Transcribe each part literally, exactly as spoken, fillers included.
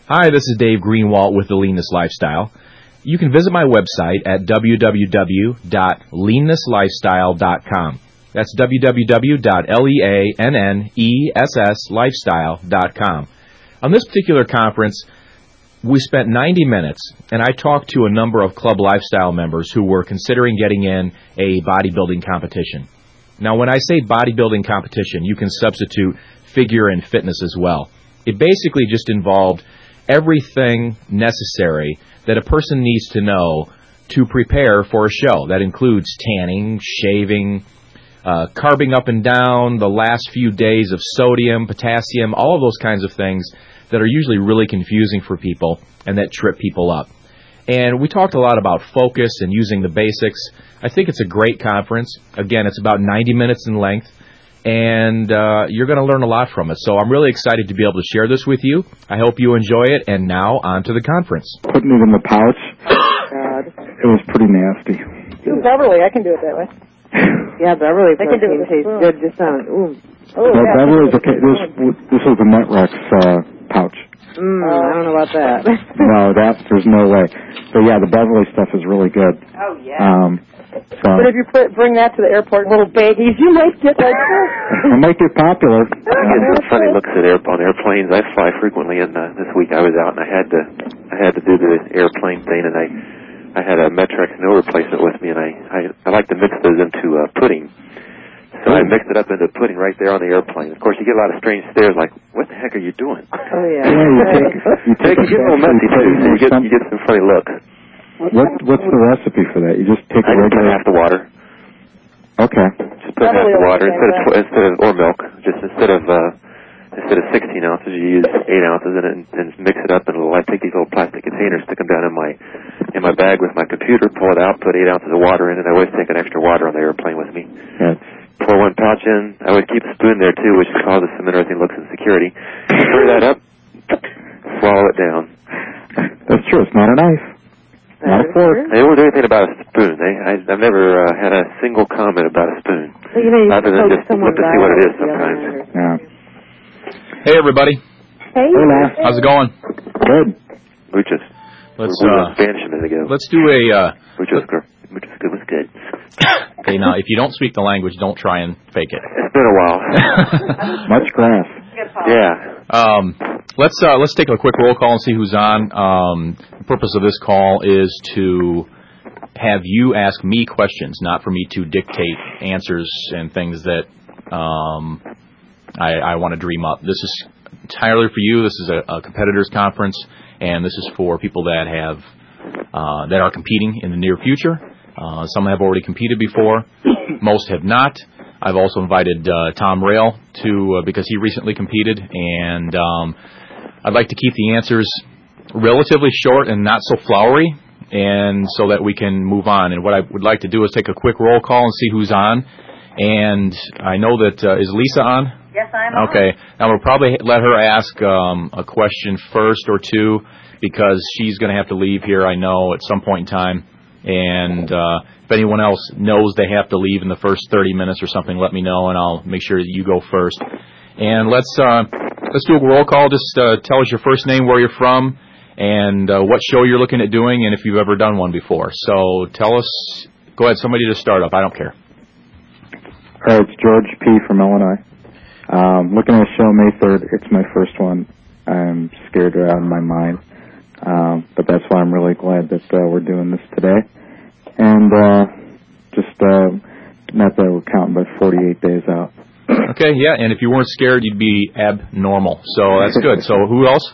Hi, this is Dave Greenwalt with The Leanness Lifestyle. You can visit my website at w w w dot leanness lifestyle dot com. That's w w w dot leanness lifestyle dot com. On this particular conference, we spent ninety minutes, and I talked to a number of Club Lifestyle members who were considering getting in a bodybuilding competition. Now, when I say bodybuilding competition, you can substitute figure and fitness as well. It basically just involved everything necessary that a person needs to know to prepare for a show. That includes tanning, shaving, uh, carbing up and down, the last few days of sodium, potassium, all of those kinds of things that are usually really confusing for people and that trip people up. And we talked a lot about focus and using the basics. I think it's a great conference. Again, it's about ninety minutes in length, and uh, you're going to learn a lot from it. So I'm really excited to be able to share this with you. I hope you enjoy it. And now, on to the conference. Putting it in the pouch, God. It was pretty nasty. Ooh, Beverly, I can do it that way. Yeah, Beverly I can do it tastes spoon. good just on, ooh. Oh, no, yeah, Beverly's okay. This, this was the Metrex uh, pouch. Mm, uh, I don't know about that. No, that, there's no way. But yeah, the Beverly stuff is really good. Oh, yeah. Um, so, but if you put, bring that to the airport, little babies, you might get like this. It might get popular. I get some funny looks at air, on airplanes. I fly frequently, and uh, this week I was out and I had to I had to do the airplane thing, and I I had a Metrex meal replacement with me, and I I, I like to mix those into uh, pudding. So I mixed it up into pudding right there on the airplane. Of course, you get a lot of strange stares, like, "What the heck are you doing?" Oh yeah. Yeah, you take, you take it get a little messy too, so you get you get some funny looks. What what's the recipe for that? You just take I a just put regular half the water. Okay. Just put half the water instead of tw- instead of or milk. Just instead of uh, instead of sixteen ounces, you use eight ounces in it and, and mix it up. And I take these little plastic containers, stick them down in my in my bag with my computer, pull it out, put eight ounces of water in it. I always take an extra water on the airplane with me. Yeah. Pour one pouch in. I always keep a spoon there too, which causes some interesting looks in security. Stir that up, swallow it down. That's true. It's not a knife. Not a fork. They won't do anything about a spoon. They, I, I've never uh, had a single comment about a spoon. Well, you know, you other than just look to see what it is sometimes. Yeah. Hey, everybody. Hey. Hey, how's it going? Good. Muchas. Let's we were uh, in Spanish a minute ago. let's do a. Uh, Muchas good. Muchas good was good. okay, now if you don't speak the language, don't try and fake it. It's been a while. Much grass. Yeah. Um, let's uh, let's take a quick roll call and see who's on. Um, the purpose of this call is to have you ask me questions, not for me to dictate answers and things that um, I, I want to dream up. This is entirely for you. This is a, a competitors conference, and this is for people that have uh, that are competing in the near future. Uh, some have already competed before. Most have not. I've also invited uh, Tom Rail to uh, because he recently competed, and um, I'd like to keep the answers relatively short and not so flowery, and so that we can move on. And what I would like to do is take a quick roll call and see who's on. And I know that uh, is Lisa on? Yes, I'm on. Okay. Now we'll probably let her ask um, a question first or two because she's going to have to leave here, I know, at some point in time. And uh, if anyone else knows they have to leave in the first thirty minutes or something, let me know, and I'll make sure that you go first. And let's uh, let's do a roll call. Just uh, tell us your first name, where you're from, and uh, what show you're looking at doing, and if you've ever done one before. So tell us. Go ahead, somebody to start up. I don't care. All right, it's George P. from Illinois. Um, looking at the show May third. It's my first one. I'm scared out of my mind. Um, but that's why I'm really glad that uh, we're doing this today. And uh, just uh, not that we're counting, but forty-eight days out. Okay, yeah, and if you weren't scared, you'd be abnormal. So that's good. So who else?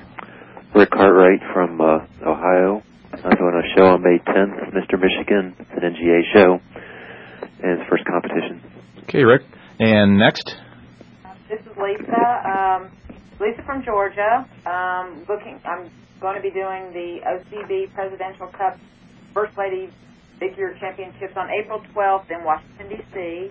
Rick Cartwright from uh, Ohio. I'm doing a show on May tenth, Mister Michigan. It's an N G A show, and it's first competition. Okay, Rick. And next? This is Lisa. Um, Lisa from Georgia. Um, looking, I'm going to be doing the O C B Presidential Cup First Lady Figure Championships on April twelfth in Washington, D C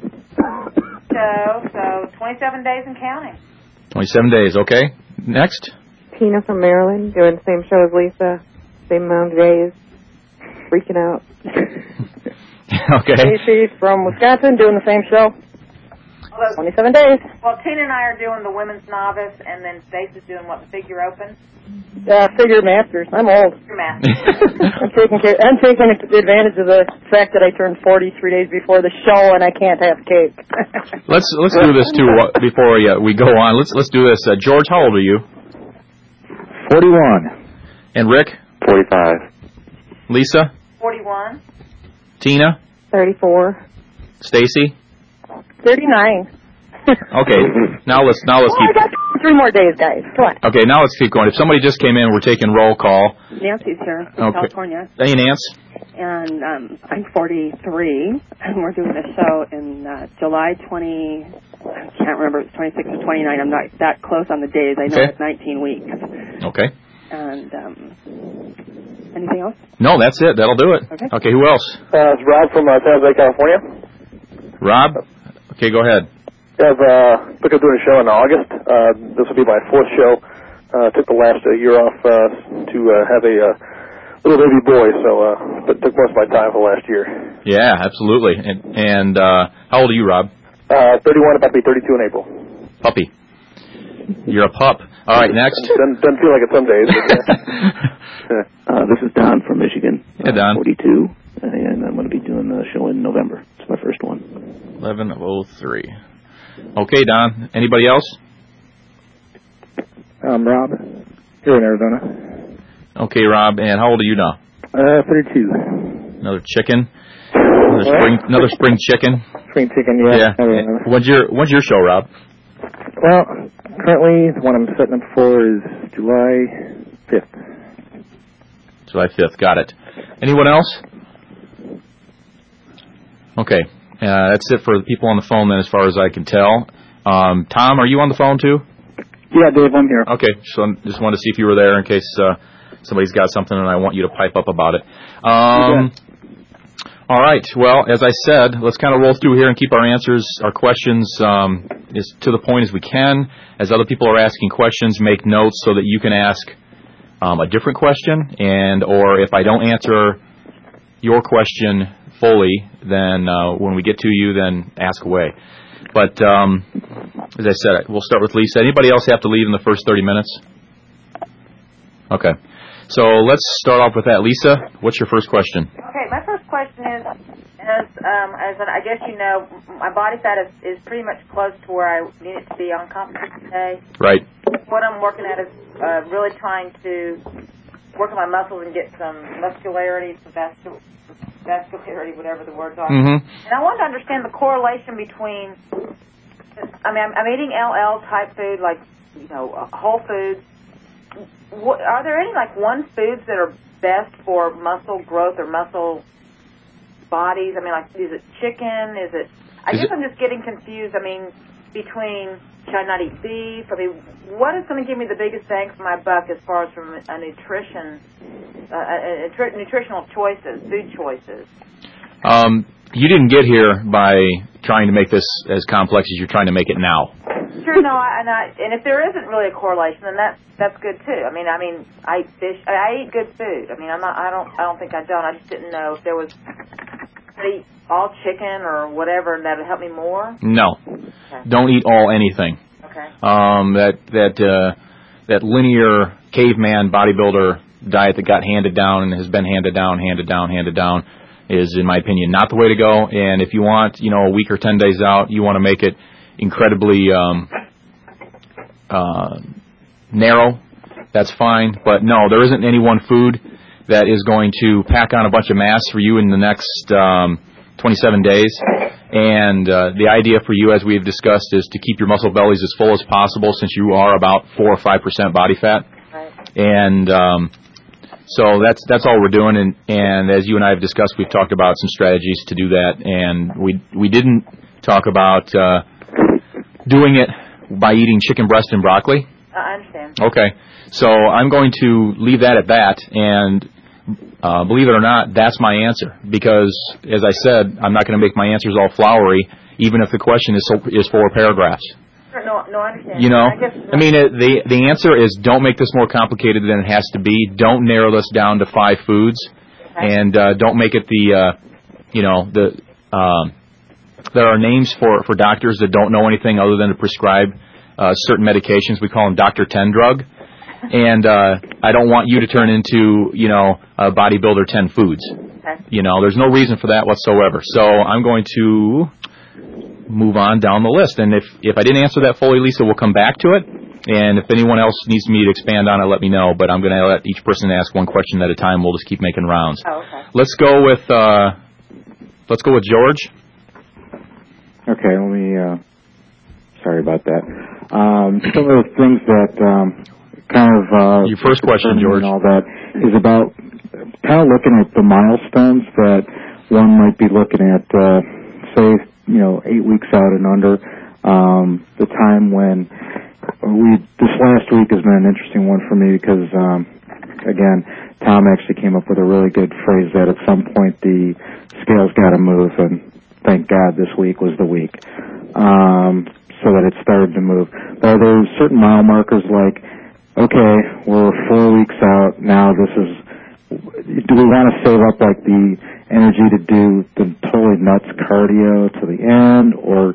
So, so twenty-seven days and counting. twenty-seven days, okay. Next? Tina from Maryland, doing the same show as Lisa, same amount of days, freaking out. Okay. Casey from Wisconsin, doing the same show. Well, twenty-seven days. Well, Tina and I are doing the women's novice, and then Stacy's doing what, the figure open? Uh, figure masters. I'm old. Figure math. I'm taking care, I'm taking advantage of the fact that I turned forty three days before the show, and I can't have cake. let's let's do this too uh, before we, uh, we go on. Let's let's do this. Uh, George, how old are you? forty-one. And Rick? forty-five. Lisa? forty-one. Tina? thirty-four. Stacy? thirty-nine. Okay, now let's now let's Oh, I keep. got three more days, guys. Come on. Okay, now let's keep going. If somebody just came in, we're taking roll call. Nancy's here from Okay. California, Hey, Nance. and um, I'm forty-three, and we're doing a show in uh, July twenty. I can't remember if it's twenty-six or twenty-nine. I'm not that close on the days. I know Okay. it's nineteen weeks. Okay. And um, anything else? No, that's it. That'll do it. Okay. Okay, who else? Uh, it's Rob from uh, San Jose, California. Rob? Okay, go ahead. I've uh, looking at doing a show in August. Uh, this will be my fourth show. Uh, took the last uh, year off uh, to uh, have a uh, little baby boy, so uh, but took most of my time for the last year. Yeah, absolutely. And, and uh, how old are you, Rob? Uh, thirty-one, about to be thirty-two in April. Puppy. You're a pup. All right, next. Doesn't, doesn't feel like it some days. But, uh, uh, this is Don from Michigan. Hey, Don. Uh, forty-two, and I'm going to be doing the show in November. It's my first one. eleven oh three. Okay, Don. Anybody else? I'm Rob, here in Arizona. Okay, Rob. And how old are you now? Uh, thirty-two. Another chicken? Another spring, another spring chicken? Spring chicken, yeah. Yeah. Uh, When's your When's your show, Rob? well, currently, the one I'm setting up for is July fifth. July fifth. Got it. Anyone else? Okay. Uh, that's it for the people on the phone then, as far as I can tell. Um, Tom, are you on the phone too? Yeah, Dave, I'm here. Okay. So I just wanted to see if you were there in case uh, somebody's got something and I want you to pipe up about it. Um, all right. Well, as I said, let's kind of roll through here and keep our answers, our questions um, as to the point as we can. As other people are asking questions, make notes so that you can ask um, a different question, and or if I don't answer your question fully, then uh, when we get to you, then ask away. But um, as I said, we'll start with Lisa. Anybody else have to leave in the first thirty minutes? Okay. So let's start off with that. Lisa, what's your first question? Okay, my first question is, as um, as an, I guess you know, my body fat is, is pretty much close to where I need it to be on competition day. Right. What I'm working at is uh, really trying to work on my muscles and get some muscularity, some vascul- vascularity, whatever the words are. Mm-hmm. And I wanted to understand the correlation between, I mean, I'm, I'm eating L L type food, like, you know, uh, whole foods. What, are there any, like, one foods that are best for muscle growth or muscle bodies? I mean, like, is it chicken? Is it, I is guess it, I'm just getting confused, I mean, between, should I not eat beef? I mean, what is going to give me the biggest bang for my buck as far as from a nutrition, uh, a, a, a nutritional choices, food choices? Um, you didn't get here by trying to make this as complex as you're trying to make it now. Sure, no, I, and I, and if there isn't really a correlation, then that's that's good too. I mean, I mean, I eat fish, I, I eat good food. I mean, I'm not, I don't, I don't think I don't. I just didn't know if there was, I eat all chicken or whatever, and that would help me more. No, Okay. Don't eat all anything. Okay. Um, that that uh, that linear caveman bodybuilder diet that got handed down and has been handed down, handed down, handed down is, in my opinion, not the way to go. And if you want, you know, a week or ten days out, you want to make it incredibly um, uh, narrow, that's fine. But no, there isn't any one food that is going to pack on a bunch of mass for you in the next um, twenty-seven days. And uh, the idea for you, as we've discussed, is to keep your muscle bellies as full as possible, since you are about four or five percent body fat. Right. And um, so that's that's all we're doing. And, and as you and I have discussed, we've talked about some strategies to do that. And we we didn't talk about uh, doing it by eating chicken breast and broccoli. I understand. Okay. So I'm going to leave that at that. And uh, believe it or not, that's my answer. Because, as I said, I'm not going to make my answers all flowery, even if the question is so, is four paragraphs. Sure, no, no, I understand. You know, I, guess I mean, it, the the answer is don't make this more complicated than it has to be. Don't narrow this down to five foods, okay. and uh, don't make it the, uh, you know, the um, There are names for, for doctors that don't know anything other than to prescribe uh, certain medications. We call them Doctor ten drug. And uh, I don't want you to turn into, you know, a bodybuilder ten foods. Okay. You know, there's no reason for that whatsoever. So I'm going to move on down the list. And if, if I didn't answer that fully, Lisa, we'll come back to it. And if anyone else needs me to expand on it, let me know. But I'm going to let each person ask one question at a time. We'll just keep making rounds. Oh, okay. Let's go with uh, let's go with George. Okay, let me. Uh, sorry about that. Um, some of the things that um, kind of uh, your first question, George, and all that is about kind of looking at the milestones that one might be looking at. Uh, say, you know, eight weeks out and under. Um, the time when we this last week has been an interesting one for me because, um, again, Tom actually came up with a really good phrase that at some point the scale's got to move, and thank God this week was the week, um, so that it started to move. But are there certain mile markers like, okay, we're four weeks out, now this is, do we want to save up like the energy to do the totally nuts cardio to the end, or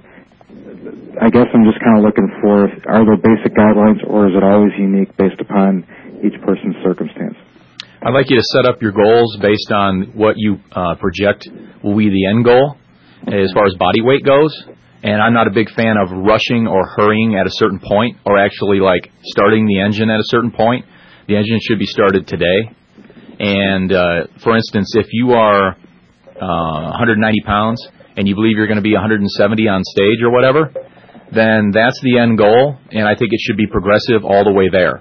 I guess I'm just kind of looking for, are there basic guidelines, or is it always unique based upon each person's circumstance? I'd like you to set up your goals based on what you uh, project will be the end goal as far as body weight goes. And I'm not a big fan of rushing or hurrying at a certain point, or actually like starting the engine at a certain point. The engine should be started today. And uh, for instance, if you are uh, one hundred ninety pounds and you believe you're going to be one hundred seventy on stage or whatever, then that's the end goal, and I think it should be progressive all the way there.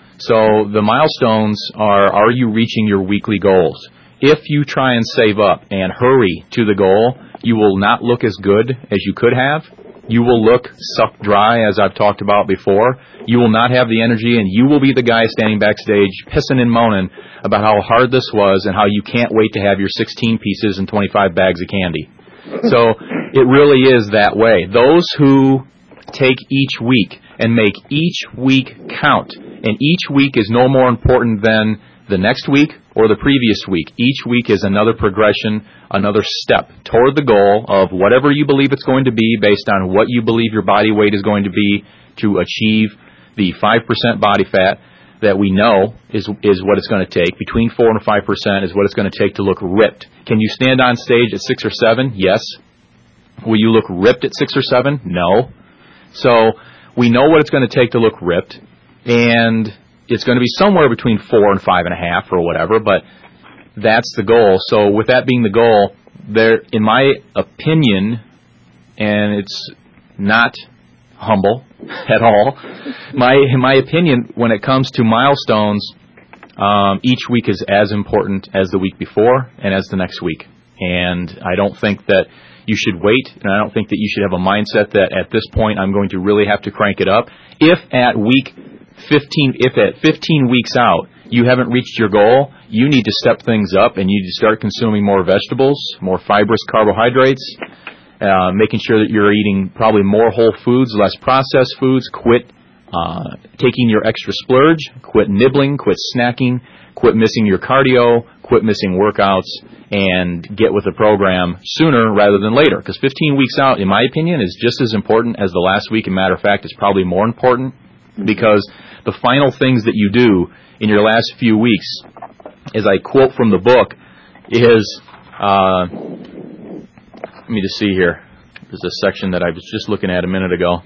So the milestones are, are you reaching your weekly goals? If you try and save up and hurry to the goal, you will not look as good as you could have. You will look sucked dry, as I've talked about before. You will not have the energy, and you will be the guy standing backstage pissing and moaning about how hard this was and how you can't wait to have your sixteen pieces and twenty-five bags of candy. So it really is that way. Those who take each week and make each week count, and each week is no more important than the next week or the previous week. Each week is another progression, another step toward the goal of whatever you believe it's going to be based on what you believe your body weight is going to be to achieve the five percent body fat that we know is is what it's going to take. Between four and five percent is what it's going to take to look ripped. Can you stand on stage at six or seven? Yes. Will you look ripped at six or seven? No. So we know what it's going to take to look ripped, and it's going to be somewhere between four and five and a half or whatever, but that's the goal. So with that being the goal, there, in my opinion, and it's not humble at all, my in my opinion, when it comes to milestones, um, each week is as important as the week before and as the next week. And I don't think that you should wait, and I don't think that you should have a mindset that at this point I'm going to really have to crank it up. If at week fifteen, if at fifteen weeks out you haven't reached your goal, you need to step things up and you need to start consuming more vegetables, more fibrous carbohydrates, uh, making sure that you're eating probably more whole foods, less processed foods, quit uh, taking your extra splurge, quit nibbling, quit snacking, quit missing your cardio, quit missing workouts, and get with the program sooner rather than later. Because fifteen weeks out, in my opinion, is just as important as the last week. And matter of fact, it's probably more important because the final things that you do in your last few weeks, as I quote from the book, is, uh, let me just see here. There's a section that I was just looking at a minute ago.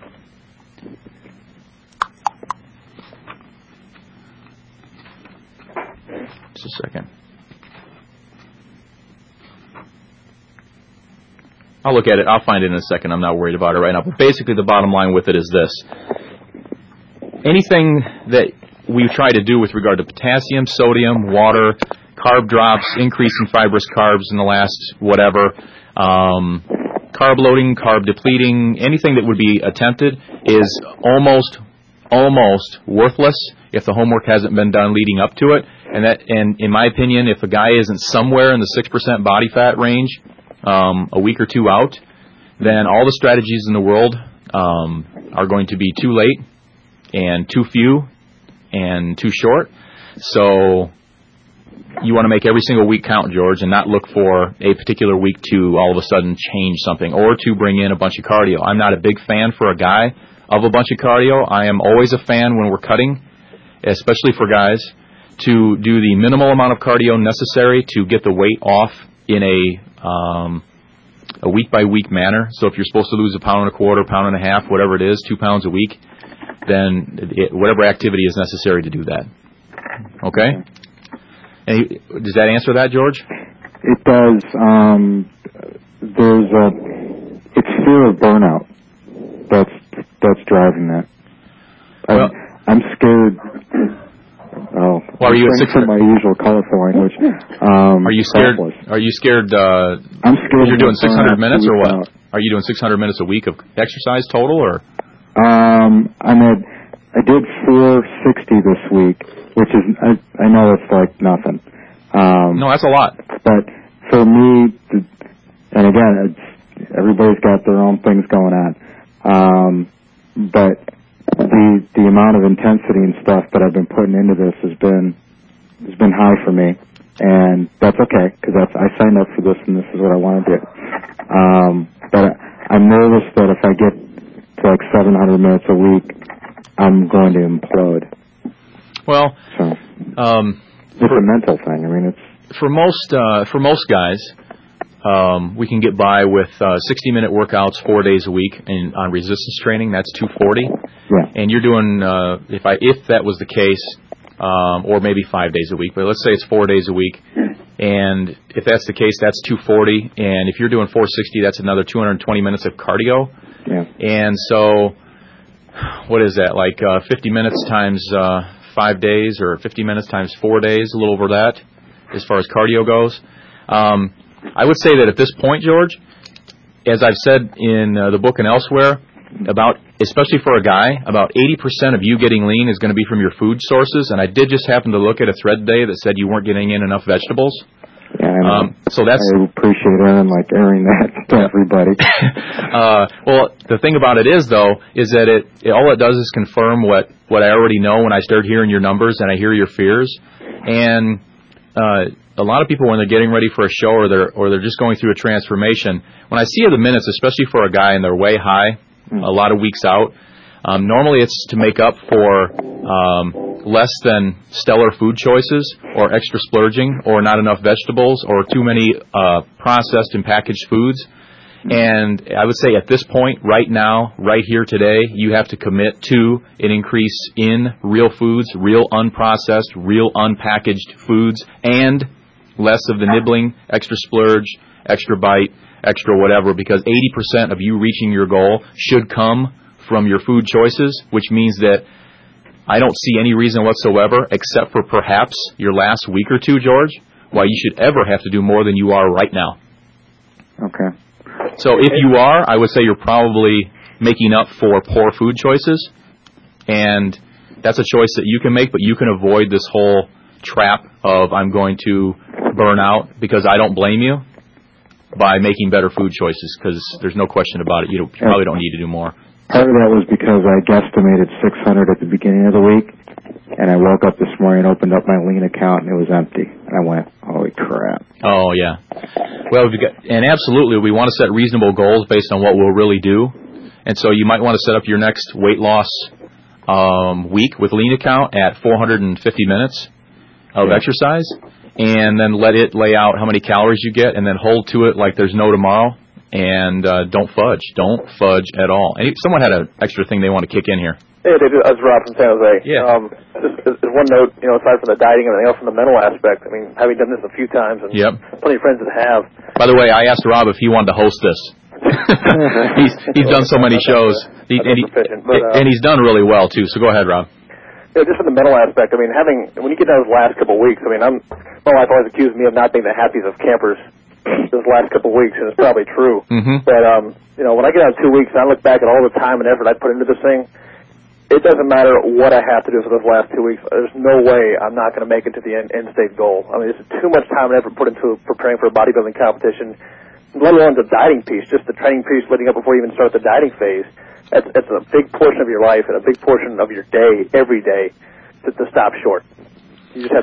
Just a second. I'll look at it. I'll find it in a second. I'm not worried about it right now. But basically the bottom line with it is this. Anything that we try to do with regard to potassium, sodium, water, carb drops, increase in fibrous carbs in the last whatever, um, carb loading, carb depleting, anything that would be attempted is almost, almost worthless if the homework hasn't been done leading up to it. And that, and in my opinion, if a guy isn't somewhere in the six percent body fat range um, a week or two out, then all the strategies in the world um, are going to be too late and too few and too short. So you want to make every single week count, George, and not look for a particular week to all of a sudden change something or to bring in a bunch of cardio. I'm not a big fan for a guy of a bunch of cardio. I am always a fan when we're cutting, especially for guys, to do the minimal amount of cardio necessary to get the weight off in a um, a week-by-week manner. So if you're supposed to lose a pound and a quarter, pound and a half, whatever it is, two pounds a week, then it, whatever activity is necessary to do that. Okay? And does that answer that, George? It does. Um, there's a, it's fear of burnout that's that's driving that. I'm, well, I'm scared. Oh, well, are you at six hundred? My usual colorful language. Um, are you scared? Selfless. Are you scared? Uh, I'm scared. You're doing six hundred minutes, or what? Out. Are you doing six hundred minutes a week of exercise total, or? Um, I'm at. I did four sixty this week, which is I, I know it's like nothing. Um, no, that's a lot. But for me, and again, it's, everybody's got their own things going on. Um, but the the amount of intensity and stuff that I've been putting into this has been has been high for me, and that's okay because that's I signed up for this and this is what I want to do. Um, but I'm nervous that if I get to like seven hundred minutes a week, I'm going to implode. Well, so, um, it's for, a mental thing. I mean, it's for most uh, for most guys. Um, we can get by with uh, sixty-minute workouts four days a week, and on resistance training, that's two forty. Yeah. And you're doing uh, if I if that was the case, um, or maybe five days a week, but let's say it's four days a week, and if that's the case, that's two forty. And if you're doing four sixty, that's another two hundred twenty minutes of cardio. Yeah. And so, what is that? Like uh, fifty minutes times uh, five days, or fifty minutes times four days, a little over that, as far as cardio goes. Um, I would say that at this point, George, as I've said in uh, the book and elsewhere, about especially for a guy, about eighty percent of you getting lean is going to be from your food sources. And I did just happen to look at a thread today that said you weren't getting in enough vegetables. Yeah, I know. Um, so that's I appreciate Aaron like airing that to everybody. uh, well, the thing about it is, though, is that it, it all it does is confirm what, what I already know when I start hearing your numbers and I hear your fears. And uh, a lot of people, when they're getting ready for a show or they're or they're just going through a transformation, when I see the minutes, especially for a guy and they're way high, mm. a lot of weeks out, um, normally it's to make up for um, less than stellar food choices or extra splurging or not enough vegetables or too many uh, processed and packaged foods. And I would say at this point, right now, right here today, you have to commit to an increase in real foods, real unprocessed, real unpackaged foods, and less of the nibbling, extra splurge, extra bite, extra whatever, because eighty percent of you reaching your goal should come from your food choices, which means that I don't see any reason whatsoever, except for perhaps your last week or two, George, why you should ever have to do more than you are right now. Okay. So if you are, I would say you're probably making up for poor food choices, and that's a choice that you can make, but you can avoid this whole trap of I'm going to burn out, because I don't blame you, by making better food choices, because there's no question about it. You, don't, you probably don't need to do more. Part of that was because I guesstimated six hundred at the beginning of the week, and I woke up this morning and opened up my Lean account, and it was empty. And I went, holy crap. Oh, yeah. Well, we've got, and absolutely, we want to set reasonable goals based on what we'll really do. And so you might want to set up your next weight loss um, week with Lean account at four hundred fifty minutes of yeah. exercise, and then let it lay out how many calories you get, and then hold to it like there's no tomorrow. And uh, don't fudge. Don't fudge at all. And someone had an extra thing they want to kick in here. Hey, David, that's Rob from San Jose. Yeah. Um, just, just one note, you know, aside from the dieting and everything else, from the mental aspect, I mean, having done this a few times, and yep. plenty of friends that have. By the way, I asked Rob if he wanted to host this. he's he's done so many shows, he, and, he, but, uh, and he's done really well too. So go ahead, Rob. Yeah, just from the mental aspect. I mean, having when you get down those last couple of weeks, I mean, I'm my wife always accused me of not being the happiest of campers those last couple of weeks, and it's probably true. Mm-hmm. But um, you know, when I get out two weeks and I look back at all the time and effort I put into this thing, it doesn't matter what I have to do for those last two weeks. There's no way I'm not going to make it to the end, end state goal. I mean, there's too much time and effort put into preparing for a bodybuilding competition, let alone the dieting piece, just the training piece leading up before you even start the dieting phase. That's, that's a big portion of your life and a big portion of your day, every day, to, to stop short. You just have to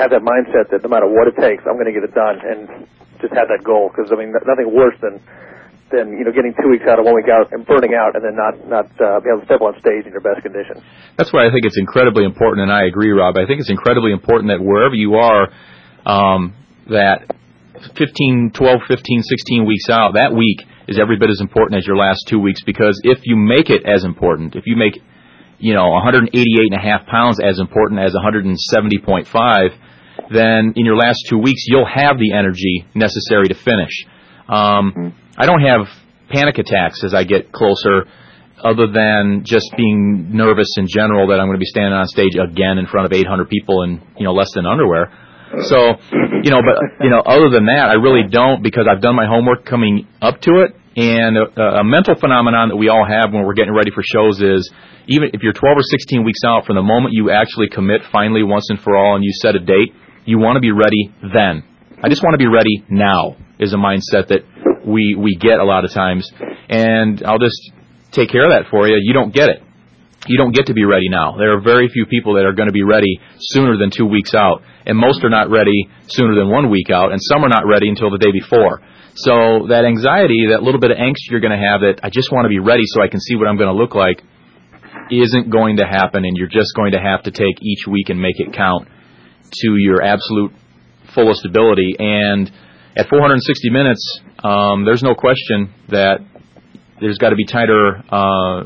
have that mindset that no matter what it takes, I'm going to get it done, and just have that goal. Because I mean, nothing worse than than you know getting two weeks out or one week out and burning out, and then not not uh, be able to step on stage in your best condition. That's why I think it's incredibly important, and I agree, Rob. I think it's incredibly important that wherever you are, um, that fifteen, twelve, fifteen, sixteen weeks out, that week is every bit as important as your last two weeks, because if you make it as important, if you make, you know, one hundred eighty-eight and a half pounds as important as one hundred seventy point five, then in your last two weeks, you'll have the energy necessary to finish. Um, I don't have panic attacks as I get closer, other than just being nervous in general that I'm going to be standing on stage again in front of eight hundred people in, you know, less than underwear. So, you know, but, you know, other than that, I really don't, because I've done my homework coming up to it. And a, a mental phenomenon that we all have when we're getting ready for shows is, even if you're twelve or sixteen weeks out, from the moment you actually commit finally once and for all and you set a date, you want to be ready then. I just want to be ready now is a mindset that we, we get a lot of times. And I'll just take care of that for you. You don't get it. You don't get to be ready now. There are very few people that are going to be ready sooner than two weeks out, and most are not ready sooner than one week out, and some are not ready until the day before. So that anxiety, that little bit of angst you're going to have that I just want to be ready so I can see what I'm going to look like, isn't going to happen, and you're just going to have to take each week and make it count to your absolute fullest ability. And at four hundred sixty minutes, um, there's no question that there's got to be tighter uh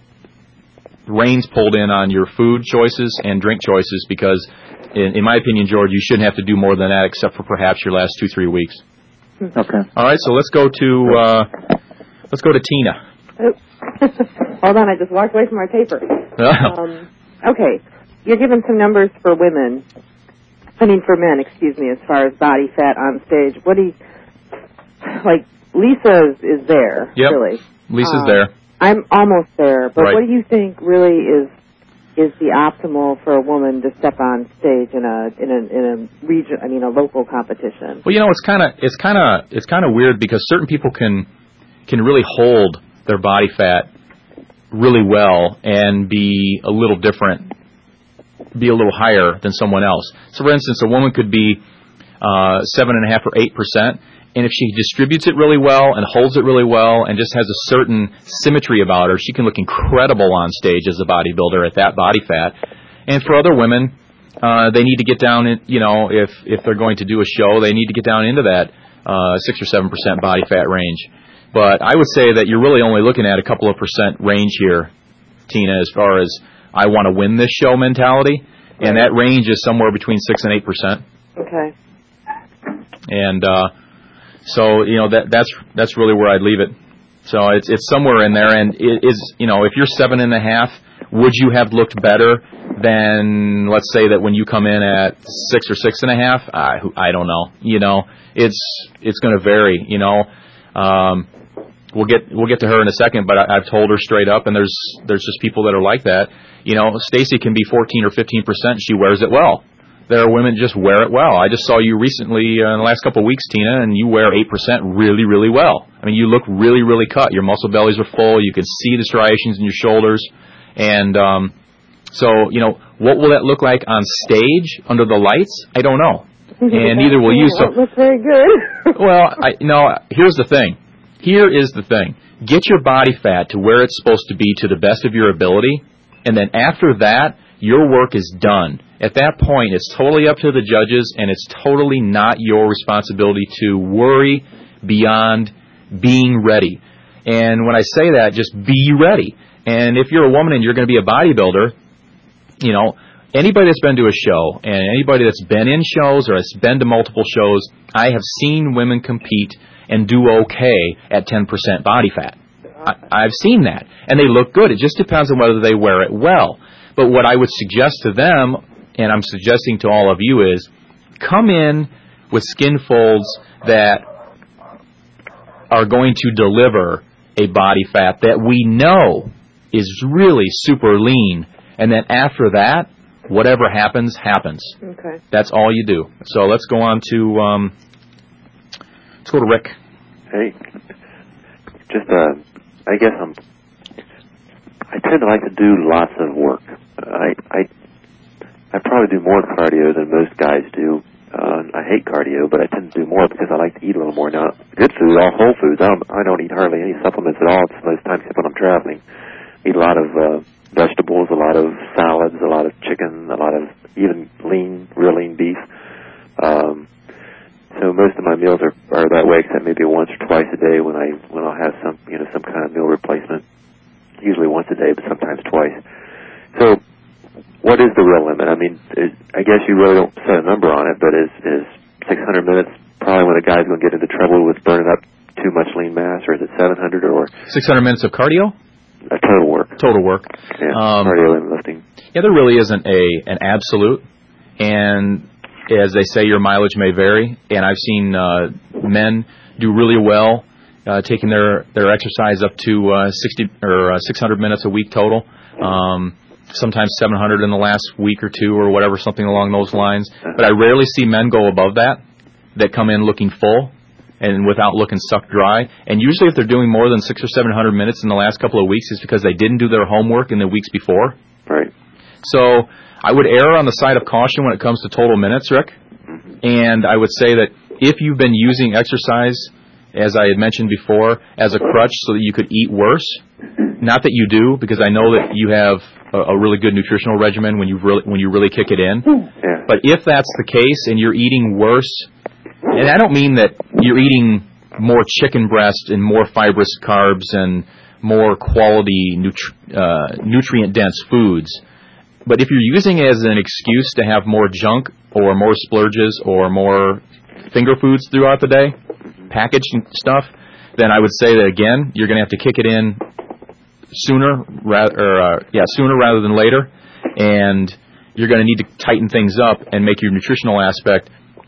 reins pulled in on your food choices and drink choices, because in, in my opinion, George, you shouldn't have to do more than that except for perhaps your last two, three weeks. Okay. All right, so let's go to uh, let's go to Tina. Oh. Hold on, I just walked away from my paper. um, okay, you're giving some numbers for women. I mean, for men, excuse me, as far as body fat on stage. What do you, like, Lisa is, is there, yep. really. Lisa's um, there. I'm almost there, but right. What do you think really is is the optimal for a woman to step on stage in a in a in a region? I mean, a local competition. Well, you know, it's kind of it's kind of it's kind of weird, because certain people can can really hold their body fat really well and be a little different, be a little higher than someone else. So, for instance, a woman could be uh, seven and a half or eight percent. And if she distributes it really well and holds it really well and just has a certain symmetry about her, she can look incredible on stage as a bodybuilder at that body fat. And for other women, uh, they need to get down, in, you know, if, if they're going to do a show, they need to get down into that uh, six or seven percent body fat range. But I would say that you're really only looking at a couple of percent range here, Tina, as far as I want to win this show mentality. And that range is somewhere between six and eight percent. Okay. And, uh, So, you know, that that's that's really where I'd leave it. So it's it's somewhere in there. And it is, you know, if you're seven and a half, would you have looked better than, let's say, that when you come in at six or six and a half? I I don't know. You know, it's it's going to vary. You know, um, we'll get we'll get to her in a second, but I, I've told her straight up, and there's there's just people that are like that. You know, Stacy can be fourteen or fifteen percent. She wears it well. There are women just wear it well. I just saw you recently uh, in the last couple of weeks, Tina, and you wear eight percent really, really well. I mean, you look really, really cut. Your muscle bellies are full. You can see the striations in your shoulders. And um, so, you know, what will that look like on stage under the lights? I don't know. And neither will you. So, that looks very good. well, I, you know, here's the thing. Here is the thing. Get your body fat to where it's supposed to be to the best of your ability. And then after that, your work is done. At that point, it's totally up to the judges, and it's totally not your responsibility to worry beyond being ready. And when I say that, just be ready. And if you're a woman and you're going to be a bodybuilder, you know, anybody that's been to a show and anybody that's been in shows or has been to multiple shows, I have seen women compete and do okay at ten percent body fat. I, I've seen that. And they look good. It just depends on whether they wear it well. But what I would suggest to them, and I'm suggesting to all of you, is come in with skin folds that are going to deliver a body fat that we know is really super lean. And then after that, whatever happens, happens. Okay. That's all you do. So let's go on to, um, let's go to Rick. Hey, just, uh, I guess I'm, I tend to like to do lots of work. I, I, I probably do more cardio than most guys do. Uh, I hate cardio, but I tend to do more because I like to eat a little more. Now, good food, all whole foods. I don't, I don't eat hardly any supplements at all most times except when I'm traveling. Eat a lot of uh, vegetables, a lot of salads, a lot of chicken, a lot of even lean, real lean beef. Um, so most of my meals are, are that way, except maybe once or twice a day when I when I'll have some you know some kind of meal replacement. Usually once a day, but sometimes twice. So, what is the real limit? I mean, is, I guess you really don't set a number on it, but is is six hundred minutes probably when a guy's going to get into trouble with burning up too much lean mass, or is it seven hundred or six hundred minutes of cardio? Uh, total work. Total work. Yeah, um, cardio and lifting. Yeah, there really isn't a an absolute, and as they say, your mileage may vary. And I've seen uh, men do really well uh, taking their, their exercise up to uh, sixty or uh, six hundred minutes a week total. Um, sometimes seven hundred in the last week or two or whatever, something along those lines. But I rarely see men go above that, that come in looking full and without looking sucked dry. And usually if they're doing more than six or seven hundred minutes in the last couple of weeks, it's because they didn't do their homework in the weeks before. Right. So I would err on the side of caution when it comes to total minutes, Rick. And I would say that if you've been using exercise, as I had mentioned before, as a crutch so that you could eat worse, not that you do, because I know that you have a, a really good nutritional regimen when you really when you really kick it in. Yeah. But if that's the case and you're eating worse, and I don't mean that you're eating more chicken breast and more fibrous carbs and more quality nutri- uh, nutrient-dense foods, but if you're using it as an excuse to have more junk or more splurges or more finger foods throughout the day, packaged stuff, then I would say that, again, you're going to have to kick it in sooner, rather, or, uh, yeah, sooner rather than later, and you're going to need to tighten things up and make your nutritional aspect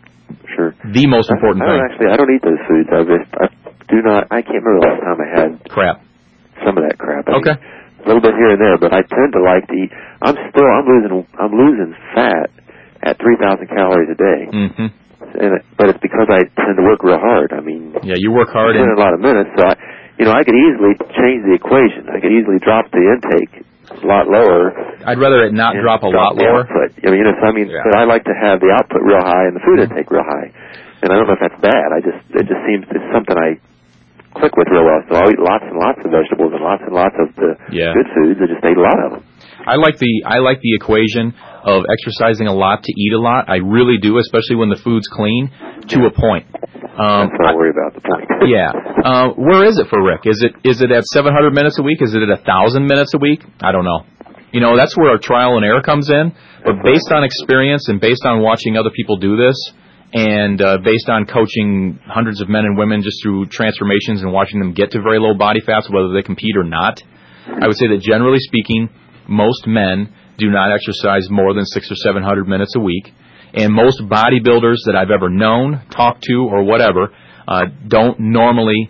sure. the most important I, I thing. don't actually, I don't eat those foods. I, just, I do not. I can't remember the last time I had crap. Some of that crap. I okay. Mean, a little bit here and there, but I tend to like to eat. I'm still. I'm losing. I'm losing fat at three thousand calories a day. Mm-hmm. And it, but it's because I tend to work real hard. I mean, yeah, you work hard. I spend a lot of minutes, so I, you know, I could easily change the equation. I could easily drop the intake a lot lower. I'd rather it not drop a drop lot lower. Output. I mean, you know, so I mean, yeah. but I like to have the output real high and the food intake real high. And I don't know if that's bad. I just it just seems it's something I click with real well. So I'll eat lots and lots of vegetables and lots and lots of the yeah. good foods. I just ate a lot of them. I like the I like the equation of exercising a lot to eat a lot. I really do, especially when the food's clean, to a point. Um, That's what I worry about, the point. yeah. Uh, where is it for Rick? Is it is it at seven hundred minutes a week? Is it at one thousand minutes a week? I don't know. You know, that's where our trial and error comes in. But based on experience and based on watching other people do this, and uh, based on coaching hundreds of men and women just through transformations and watching them get to very low body fats, whether they compete or not, I would say that generally speaking, most men do not exercise more than six or seven hundred minutes a week, and most bodybuilders that I've ever known, talked to, or whatever, uh, don't normally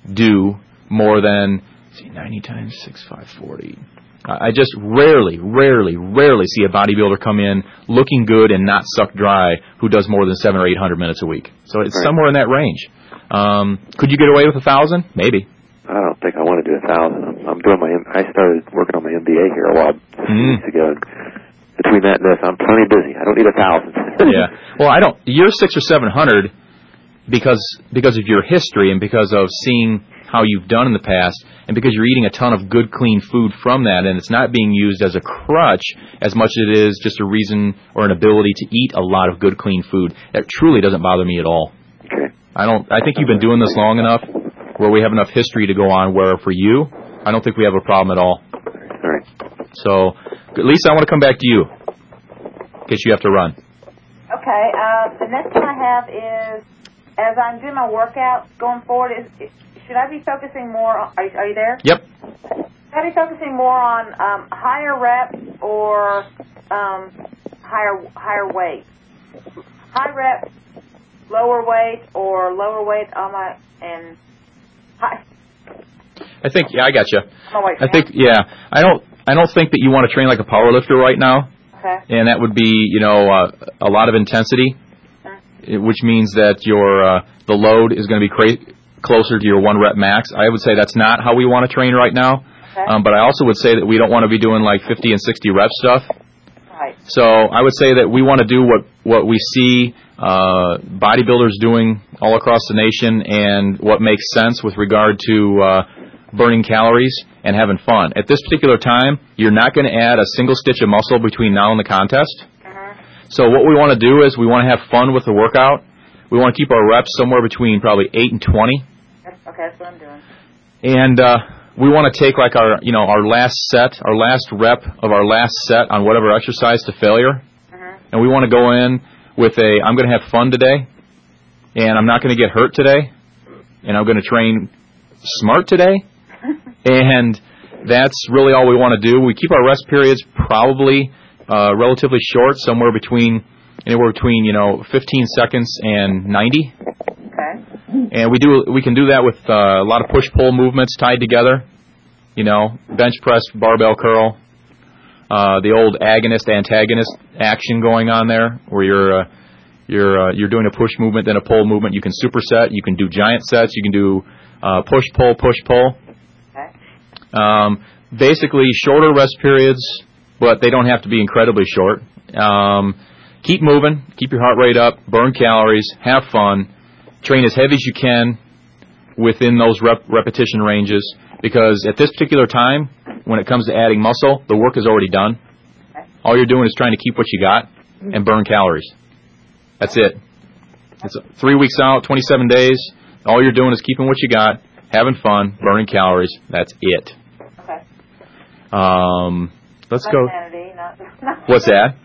do more than let's see, ninety times six, five forty. I just rarely, rarely, rarely see a bodybuilder come in looking good and not sucked dry who does more than seven or eight hundred minutes a week. So it's right. somewhere in that range. Um, could you get away with a thousand? Maybe. I don't think I want to do a thousand. I'm, I'm doing my. I started working on my M B A here a while mm. weeks ago. And between that and this, I'm plenty busy. I don't need a thousand. yeah. Well, I don't. You're six or seven hundred because because of your history and because of seeing how you've done in the past, and because you're eating a ton of good, clean food from that, and it's not being used as a crutch as much as it is just a reason or an ability to eat a lot of good, clean food. That truly doesn't bother me at all. Okay. I don't. I think you've been doing this long enough where we have enough history to go on where for you, I don't think we have a problem at all. All right. So, Lisa, I want to come back to you in case you have to run. Okay. Uh, the next one I have is, as I'm doing my workout going forward, is should I be focusing more on, are, are you there? Yep. Should I be focusing more on um, higher reps or um, higher higher weight? High reps, lower weight, or lower weight on my, and high? I think, yeah, I got you. Weight, I think, yeah, I don't I don't think that you want to train like a power lifter right now. Okay. And that would be, you know, uh, a lot of intensity, mm-hmm. which means that your uh, the load is going to be cra- closer to your one rep max. I would say that's not how we want to train right now. Okay. Um, but I also would say that we don't want to be doing like fifty and sixty rep stuff. Right. So I would say that we want to do what, what we see uh, bodybuilders doing all across the nation and what makes sense with regard to uh, burning calories and having fun. At this particular time, you're not going to add a single stitch of muscle between now and the contest. Uh-huh. So what we want to do is we want to have fun with the workout. We want to keep our reps somewhere between probably eight and twenty. Okay, that's what I'm doing. And uh, we want to take like our, you know, our last set, our last rep of our last set on whatever exercise to failure. Uh-huh. And we want to go in with a, I'm going to have fun today, and I'm not going to get hurt today, and I'm going to train smart today. And that's really all we want to do. We keep our rest periods probably uh, relatively short, somewhere between anywhere between you know fifteen seconds and ninety. Okay. And we do we can do that with uh, a lot of push pull movements tied together. You know, bench press, barbell curl, uh, the old agonist antagonist action going on there, where you're uh, you're uh, you're doing a push movement then a pull movement. You can superset. You can do giant sets. You can do uh, push pull push pull. Um, basically, shorter rest periods, but they don't have to be incredibly short. Um, keep moving, keep your heart rate up, burn calories, have fun, train as heavy as you can within those rep- repetition ranges, because at this particular time, when it comes to adding muscle, the work is already done. All you're doing is trying to keep what you got and burn calories. That's it. It's three weeks out, twenty-seven days. All you're doing is keeping what you got, having fun, burning calories. That's it. Okay. Um, let's my go. Sanity, not, not What's that?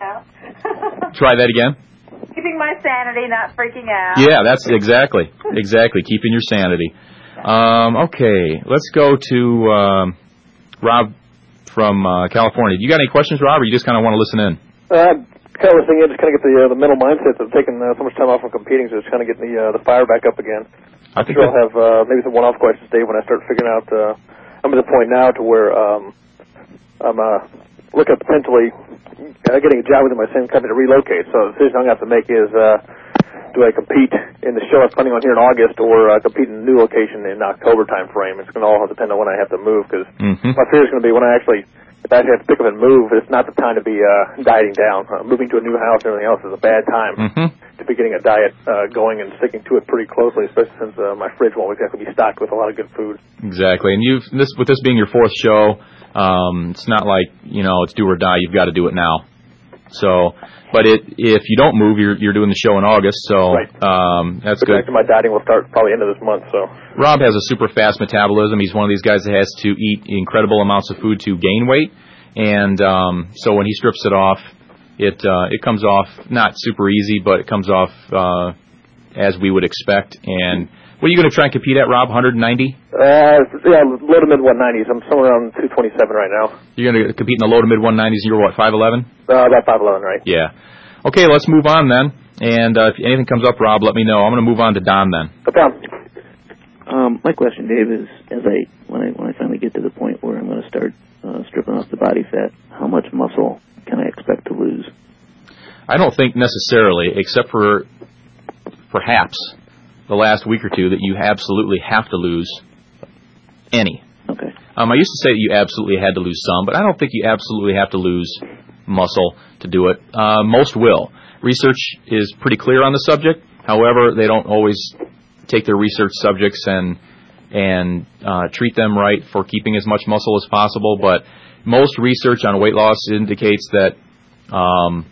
Try that again. Keeping my sanity, not freaking out. Yeah, that's exactly, exactly. Keeping your sanity. Um, okay, let's go to um, Rob from uh, California. You got any questions, Rob, or you just kind of want to listen in? Uh, kind of listening in, just kind of get the uh, the mental mindset of taking uh, so much time off from competing, so just kind of getting the uh, the fire back up again. I think sure I'll have uh, maybe some one-off questions, Dave, when I start figuring out. Uh, I'm at the point now to where um, I'm uh, looking at potentially uh, getting a job within my same company to relocate. So the decision I'm going to have to make is, uh, do I compete in the show I'm planning on here in August, or uh, compete in a new location in October time frame? It's going to all depend on when I have to move, because mm-hmm. my fear is going to be when I actually, if I actually have to pick up and move, it's not the time to be uh, dieting down. Uh, moving to a new house and everything else is a bad time. Mm-hmm. To be getting a diet uh, going and sticking to it pretty closely, especially since uh, my fridge won't exactly be stocked with a lot of good food. Exactly, and you've this with this being your fourth show, um, it's not like you know it's do or die. You've got to do it now. So, but it if you don't move, you're you're doing the show in August. So right. um, that's but good. Actually, my dieting will start probably end of this month. So Rob has a super fast metabolism. He's one of these guys that has to eat incredible amounts of food to gain weight, and um, so when he strips it off. It uh, it comes off not super easy, but it comes off uh, as we would expect. And what are you going to try and compete at, Rob? one ninety? Uh, yeah, low to mid one nineties. I'm somewhere around two twenty-seven right now. You're going to compete in the low to mid one nineties, and you're what, five eleven? Uh, about five eleven, right? Yeah. Okay, let's move on then. And uh, if anything comes up, Rob, let me know. I'm going to move on to Don then. No problem. Um, my question, Dave, is as I when I when I finally get to the point where I'm going to start uh, stripping off the body fat, how much muscle can I expect to lose? I don't think necessarily, except for perhaps the last week or two, that you absolutely have to lose any. Okay. Um, I used to say that you absolutely had to lose some, but I don't think you absolutely have to lose muscle to do it. Uh, most will. Research is pretty clear on the subject. However, they don't always take their research subjects and and uh, treat them right for keeping as much muscle as possible. But most research on weight loss indicates that um,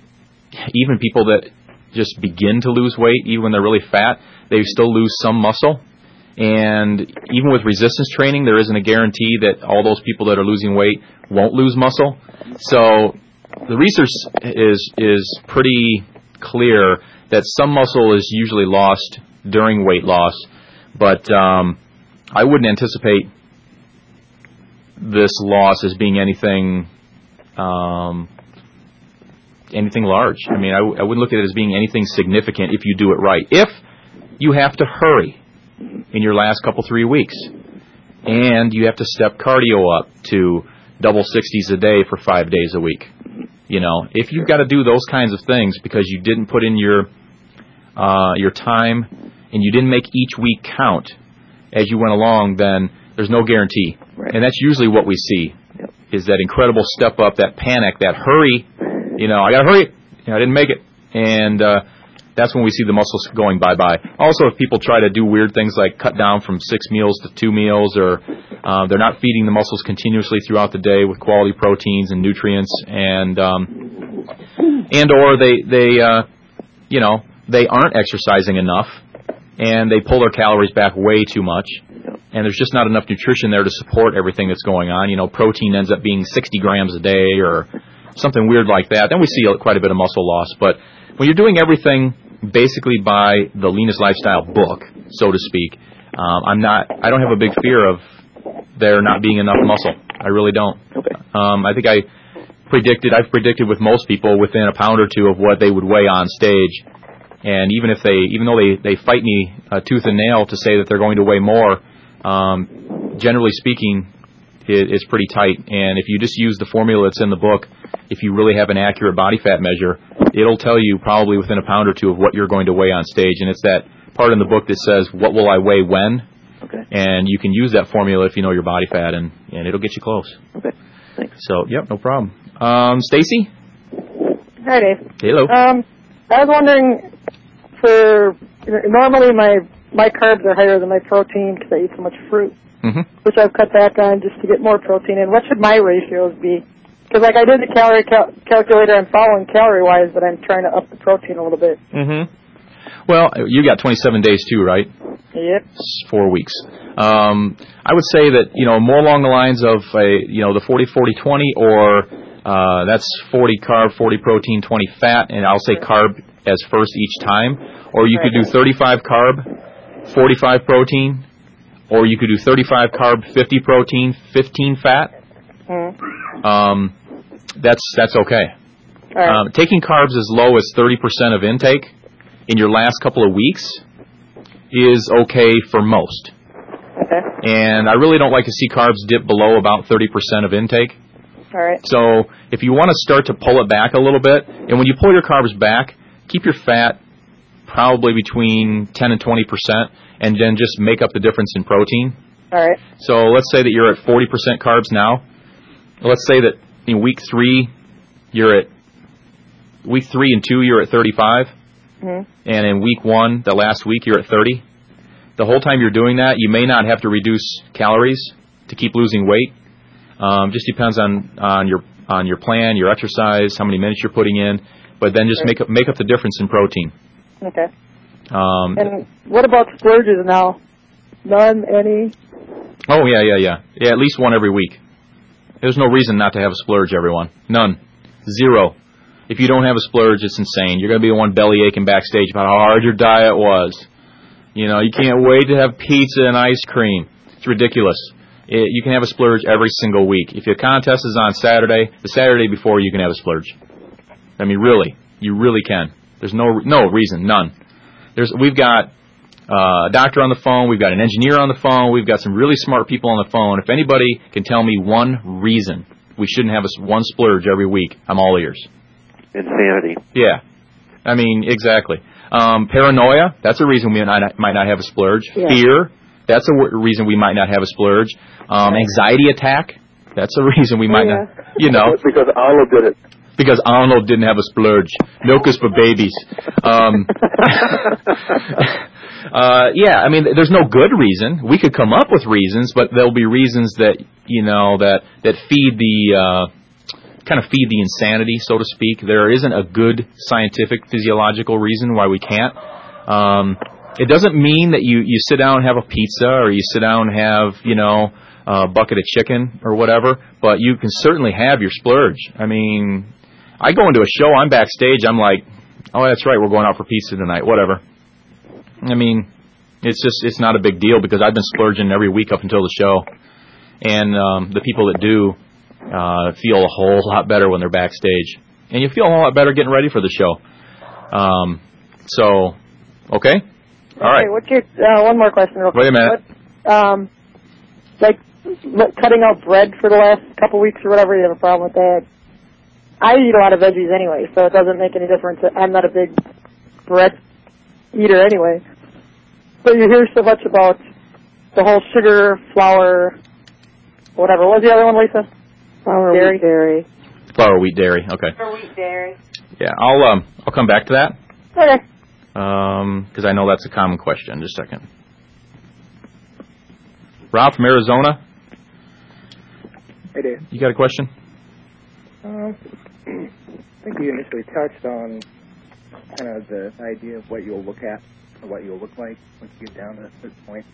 even people that just begin to lose weight, even when they're really fat, they still lose some muscle. And even with resistance training, there isn't a guarantee that all those people that are losing weight won't lose muscle. So the research is is pretty clear that some muscle is usually lost during weight loss, but um, I wouldn't anticipate this loss as being anything um, anything large. I mean, I, w- I wouldn't look at it as being anything significant if you do it right. If you have to hurry in your last couple, three weeks, and you have to step cardio up to double sixties a day for five days a week, you know, if you've got to do those kinds of things because you didn't put in your uh, your time and you didn't make each week count as you went along, then there's no guarantee. Right. And that's usually what we see, yep. is that incredible step up, that panic, that hurry You know, I got to hurry. You know, I didn't make it. And uh, that's when we see the muscles going bye-bye. Also, if people try to do weird things like cut down from six meals to two meals, or uh, they're not feeding the muscles continuously throughout the day with quality proteins and nutrients, and um, and or they, they uh, you know, they aren't exercising enough, and they pull their calories back way too much, and there's just not enough nutrition there to support everything that's going on. You know, protein ends up being sixty grams a day or something weird like that. Then we see quite a bit of muscle loss. But when you're doing everything basically by the Leanest Lifestyle book, so to speak, um, I'm not. I don't have a big fear of there not being enough muscle. I really don't. Okay. Um, I think I predicted. I've predicted with most people within a pound or two of what they would weigh on stage. And even if they, even though they, they fight me uh, tooth and nail to say that they're going to weigh more, um, generally speaking, it, it's pretty tight. And if you just use the formula that's in the book, if you really have an accurate body fat measure, it'll tell you probably within a pound or two of what you're going to weigh on stage. And it's that part in the book that says, what will I weigh when? Okay. And you can use that formula if you know your body fat, and, and it'll get you close. Okay. Thanks. So, yep, no problem. Um, Stacy? Hi, Dave. Hello. Um, I was wondering, for normally my my carbs are higher than my protein because I eat so much fruit, mm-hmm. which I've cut back on just to get more protein in. What should my ratios be? Because like I did the calorie cal- calculator, I'm following calorie-wise, but I'm trying to up the protein a little bit. Mm-hmm. Well, you got twenty-seven days too, right? Yep. It's four weeks. Um, I would say that, you know, more along the lines of a, you know, the forty forty twenty, or uh, that's forty carb, forty protein, twenty fat, and I'll say carb as first each time. Or you could do thirty-five carb, forty-five protein, or you could do thirty-five carb, fifty protein, fifteen fat. Mm. Um, that's that's okay. All right. Um, taking carbs as low as thirty percent of intake in your last couple of weeks is okay for most. Okay. And I really don't like to see carbs dip below about thirty percent of intake. All right. So if you want to start to pull it back a little bit, and when you pull your carbs back, keep your fat probably between ten and twenty percent, and then just make up the difference in protein. All right. So let's say that you're at forty percent carbs now. Let's say that in week three, you're at, week three and two, you're at thirty-five. Mm-hmm. And in week one, the last week, you're at thirty. The whole time you're doing that, you may not have to reduce calories to keep losing weight. Um, just depends on, on your on your plan, your exercise, how many minutes you're putting in. But then just make up make up the difference in protein. Okay. Um, and what about splurges now? None, any? Oh, yeah, yeah, yeah. Yeah, at least one every week. There's no reason not to have a splurge, everyone. None. Zero. If you don't have a splurge, it's insane. You're going to be the one belly aching backstage about how hard your diet was. You know, you can't wait to have pizza and ice cream. It's ridiculous. It, you can have a splurge every single week. If your contest is on Saturday, the Saturday before you can have a splurge. I mean, really. You really can. There's no no reason, none. There's We've got uh, a doctor on the phone. We've got an engineer on the phone. We've got some really smart people on the phone. If anybody can tell me one reason we shouldn't have a, one splurge every week, I'm all ears. Insanity. Yeah. I mean, exactly. Um, paranoia, that's a reason we might not, might not have a splurge. Yeah. Fear, that's a w- reason we might not have a splurge. Um, anxiety attack, that's a reason we might yeah. not, you know. Because Arnold did it. Because Arnold didn't have a splurge. Milk is for babies. Um, uh, yeah, I mean, there's no good reason. We could come up with reasons, but there'll be reasons that, you know, that, that feed the, uh, kind of feed the insanity, so to speak. There isn't a good scientific physiological reason why we can't. Um, it doesn't mean that you, you sit down and have a pizza, or you sit down and have, you know, a bucket of chicken or whatever, but you can certainly have your splurge. I mean, I go into a show, I'm backstage, I'm like, oh, that's right, we're going out for pizza tonight, whatever. I mean, it's just, it's not a big deal because I've been splurging every week up until the show. And um, the people that do uh, feel a whole lot better when they're backstage. And you feel a whole lot better getting ready for the show. Um, so, okay? All right. Okay, what's your, uh, one more question real quick. Wait a minute. What, um, like, cutting out bread for the last couple weeks or whatever, you have a problem with that? I eat a lot of veggies anyway, so it doesn't make any difference. I'm not a big bread eater anyway. But you hear so much about the whole sugar, flour, whatever. What was the other one, Lisa? Flour, dairy. dairy. Flour, wheat, dairy. Okay. For wheat dairy. Yeah, I'll um I'll come back to that. Okay. Um, because I know that's a common question. Just a second. Rob from Arizona. Hey, Dave. You got a question? Um, I think you initially touched on kind of the idea of what you'll look at or what you'll look like once you get down to this point.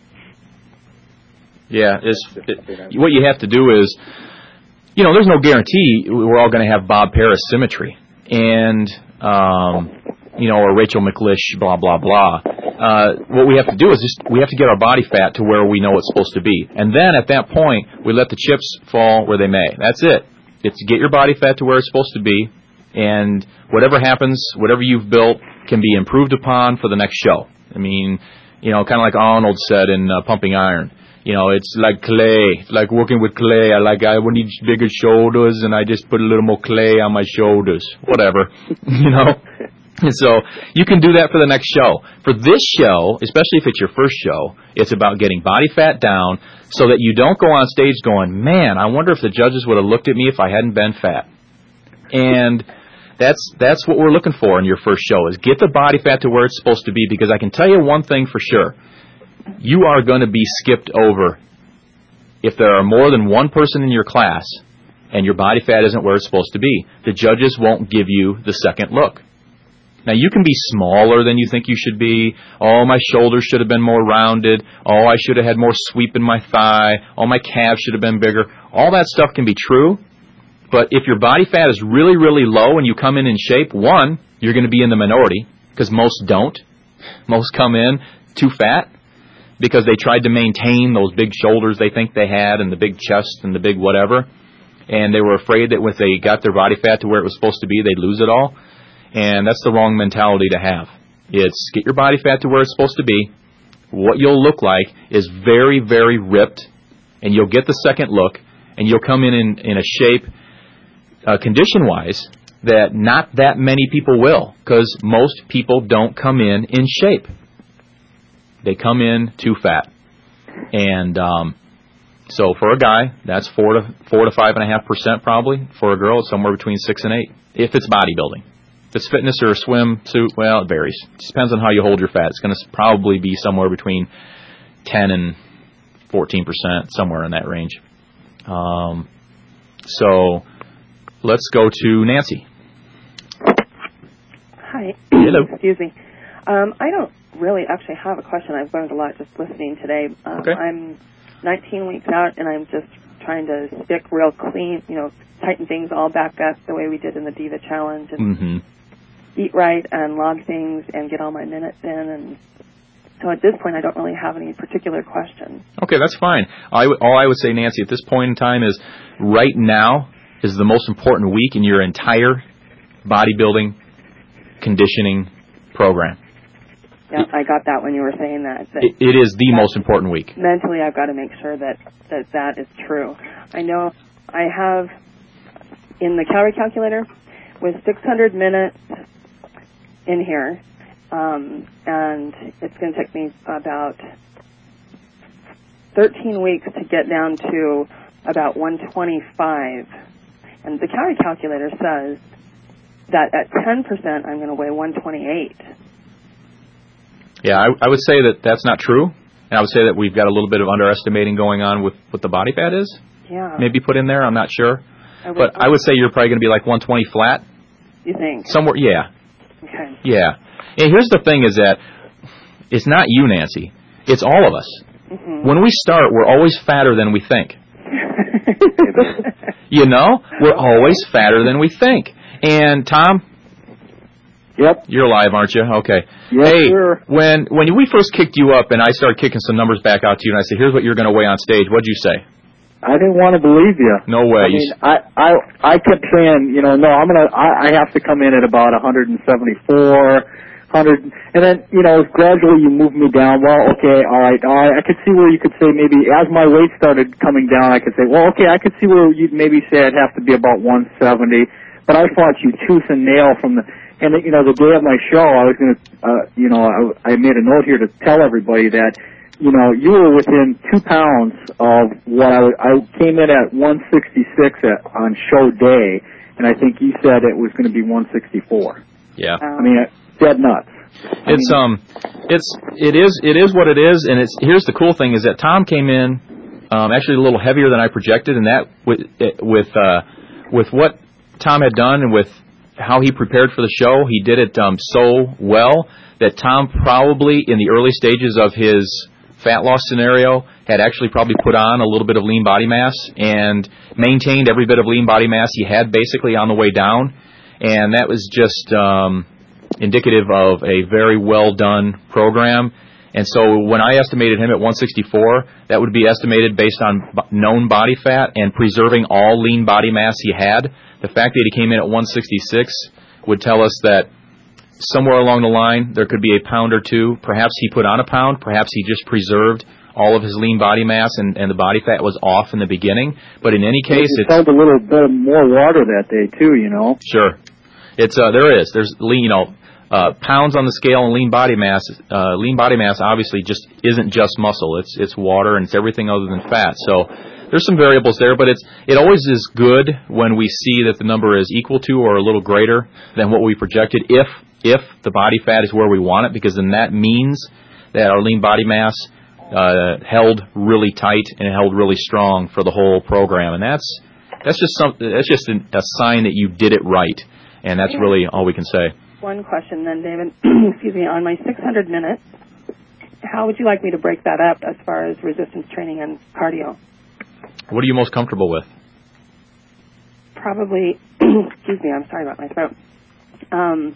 Yeah, it's, it, what you have to do is, you know, there's no guarantee we're all going to have Bob Paris symmetry. And, um, you know, or Rachel McLish, blah, blah, blah. Uh, what we have to do is just, we have to get our body fat to where we know it's supposed to be. And then at that point, we let the chips fall where they may. That's it. It's get your body fat to where it's supposed to be, and whatever happens, whatever you've built can be improved upon for the next show. I mean, you know, kind of like Arnold said in uh, Pumping Iron. You know, it's like clay. It's like working with clay. I like, I need bigger shoulders, and I just put a little more clay on my shoulders. Whatever. You know? And so you can do that for the next show. For this show, especially if it's your first show, it's about getting body fat down so that you don't go on stage going, man, I wonder if the judges would have looked at me if I hadn't been fat. And that's that's what we're looking for in your first show, is get the body fat to where it's supposed to be, because I can tell you one thing for sure. You are going to be skipped over if there are more than one person in your class and your body fat isn't where it's supposed to be. The judges won't give you the second look. Now, you can be smaller than you think you should be. Oh, my shoulders should have been more rounded. Oh, I should have had more sweep in my thigh. Oh, my calves should have been bigger. All that stuff can be true. But if your body fat is really, really low and you come in in shape, one, you're going to be in the minority, because most don't. Most come in too fat because they tried to maintain those big shoulders they think they had and the big chest and the big whatever. And they were afraid that if they got their body fat to where it was supposed to be, they'd lose it all. And that's the wrong mentality to have. It's get your body fat to where it's supposed to be. What you'll look like is very, very ripped, and you'll get the second look, and you'll come in in, in a shape, uh, condition-wise, that not that many people will, because most people don't come in in shape. They come in too fat. And um, so for a guy, that's four to four to five and a half percent probably. For a girl, it's somewhere between six and eight, if it's bodybuilding. If it's fitness or a swimsuit, well, it varies. It just depends on how you hold your fat. It's going to probably be somewhere between ten and fourteen percent, somewhere in that range. Um, so let's go to Nancy. Hi. Hello. Excuse me. Um, I don't really actually have a question. I've learned a lot just listening today. Um, okay. I'm nineteen weeks out, and I'm just trying to stick real clean, you know, tighten things all back up the way we did in the Diva Challenge, and mm-hmm. eat right and log things and get all my minutes in. And so at this point, I don't really have any particular questions. Okay, that's fine. I w- all I would say, Nancy, at this point in time is right now is the most important week in your entire bodybuilding conditioning program. Yeah, I got that when you were saying that. that it, it is the most important week. Mentally, I've got to make sure that, that that is true. I know I have in the calorie calculator with six hundred minutes in here, um, and it's going to take me about thirteen weeks to get down to about one twenty-five. And the calorie calculator says that at ten percent I'm going to weigh one twenty-eight. Yeah, I, I would say that that's not true. And I would say that we've got a little bit of underestimating going on with what the body fat is. Yeah. Maybe put in there, I'm not sure. I would, but I would say you're probably going to be like one twenty flat. You think? Somewhere, yeah. Okay. Yeah. And here's the thing is that it's not you, Nancy. It's all of us. Mm-hmm. When we start, we're always fatter than we think. You know? We're always fatter than we think. And, Tom? Yep. You're live, aren't you? Okay. Yes, hey, sir. when when we first kicked you up and I started kicking some numbers back out to you and I said, here's what you're going to weigh on stage, what'd you say? I didn't want to believe you. No way. I mean, I, I, I kept saying, you know, no, I'm gonna, I, I have to come in at about one seventy-four, one hundred, and then, you know, gradually you move me down. Well, okay, all right, all right. I could see where you could say maybe as my weight started coming down, I could say, well, okay, I could see where you'd maybe say I'd have to be about one seventy, but I fought you tooth and nail from the, and you know, the day of my show, I was gonna, uh, you know, I, I made a note here to tell everybody that you know, you were within two pounds of what I, I came in at one sixty-six at, on show day, and I think you said it was going to be one sixty-four. Yeah. I mean, dead nuts. I It's mean, um, it's it is it is what it is, and it's here's the cool thing is that Tom came in um, actually a little heavier than I projected, and that with with uh, with what Tom had done and with how he prepared for the show, he did it um, so well that Tom probably in the early stages of his fat loss scenario had actually probably put on a little bit of lean body mass and maintained every bit of lean body mass he had basically on the way down, and that was just um, indicative of a very well done program. And so when I estimated him at one sixty-four, that would be estimated based on known body fat and preserving all lean body mass he had. The fact that he came in at one sixty-six would tell us that somewhere along the line there could be a pound or two. Perhaps he put on a pound. Perhaps he just preserved all of his lean body mass and, and the body fat was off in the beginning. But in any case, it it's held a little bit more water that day too, you know. Sure, it's uh, there is there's lean, you know. Uh, pounds on the scale and lean body mass. Uh, lean body mass obviously just isn't just muscle. It's it's water and it's everything other than fat. So there's some variables there, but it's it always is good when we see that the number is equal to or a little greater than what we projected. If if the body fat is where we want it, because then that means that our lean body mass uh, held really tight and held really strong for the whole program, and that's that's just some that's just an, a sign that you did it right, and that's really all we can say. One question then, David. Excuse me. On my six hundred minutes, how would you like me to break that up as far as resistance training and cardio? What are you most comfortable with? Probably, excuse me, I'm sorry about my throat. Um,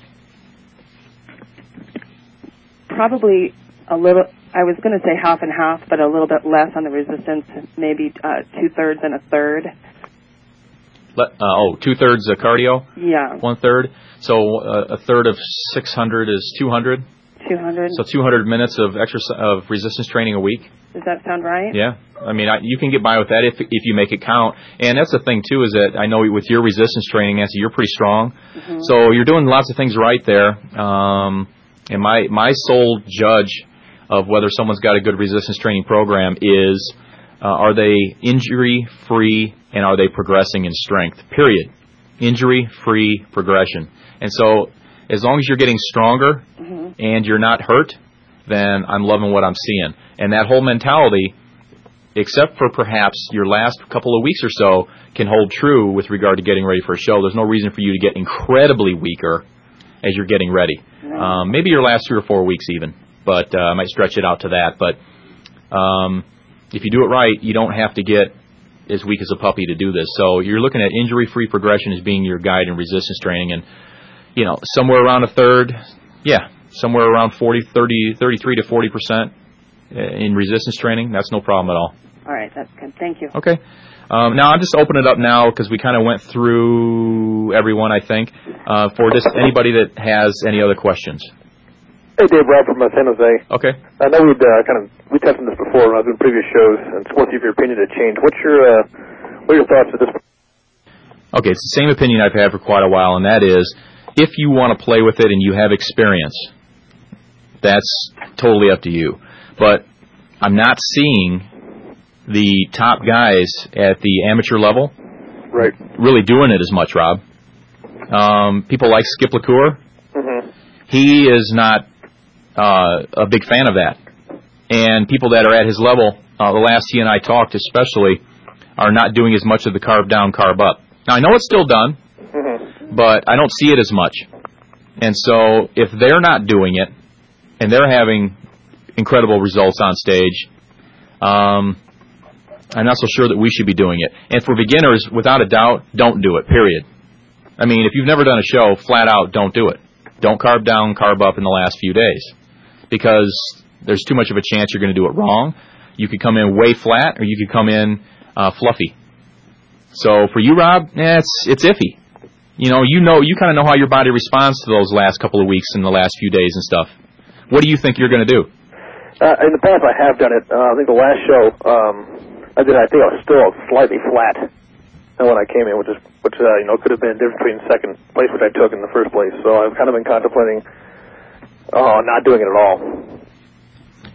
probably a little, I was going to say half and half, but a little bit less on the resistance, maybe uh, two-thirds and a third. Let, uh, oh, two-thirds of cardio? Yeah. One-third? So uh, a third of six hundred is two hundred? two hundred. So two hundred minutes of exercise, of resistance training a week? Does that sound right? Yeah. I mean, I, you can get by with that if if you make it count. And that's the thing, too, is that I know with your resistance training, Nancy, you're pretty strong. Mm-hmm. So you're doing lots of things right there. Um, and my, my sole judge of whether someone's got a good resistance training program is, uh, are they injury-free and are they progressing in strength, period. Injury-free progression. And so as long as you're getting stronger mm-hmm. and you're not hurt, then I'm loving what I'm seeing. And that whole mentality, except for perhaps your last couple of weeks or so, can hold true with regard to getting ready for a show. There's no reason for you to get incredibly weaker as you're getting ready. Mm-hmm. Um, maybe your last three or four weeks even, but uh, I might stretch it out to that. But um, if you do it right, you don't have to get as weak as a puppy to do this. So you're looking at injury-free progression as being your guide in resistance training. And, you know, somewhere around a third, yeah, somewhere around forty, thirty, thirty-three to forty percent in resistance training, that's no problem at all. All right, that's good. Thank you. Okay. Um, now, I'll just open it up now because we kind of went through everyone, I think, uh, for just anybody that has any other questions. Hey, Dave, Rob from uh, San Jose. Okay. I know we'd uh, kind of we touched on this before when I was in previous shows, and it's worth your opinion to change. What's your uh, what are your thoughts at this point? Okay, it's the same opinion I've had for quite a while, and that is, if you want to play with it and you have experience, that's totally up to you. But I'm not seeing the top guys at the amateur level right. really doing it as much, Rob. Um, people like Skip LaCour, mm-hmm. he is not uh, a big fan of that. And people that are at his level, uh, the last he and I talked especially, are not doing as much of the carb down, carb up. Now, I know it's still done, mm-hmm. but I don't see it as much. And so if they're not doing it, and they're having incredible results on stage, um, I'm not so sure that we should be doing it. And for beginners, without a doubt, don't do it, period. I mean, if you've never done a show, flat out, don't do it. Don't carb down, carb up in the last few days, because there's too much of a chance you're going to do it wrong. You could come in way flat, or you could come in uh, fluffy. So for you, Rob, eh, it's it's iffy. You know, you know, you kind of know how your body responds to those last couple of weeks and the last few days and stuff. What do you think you're going to do? Uh, in the past, I have done it. Uh, I think the last show, um, I did. I think I was still slightly flat when I came in, which is which uh, you know could have been the difference between second place, which I took in the first place. So I've kind of been contemplating, oh, not doing it at all.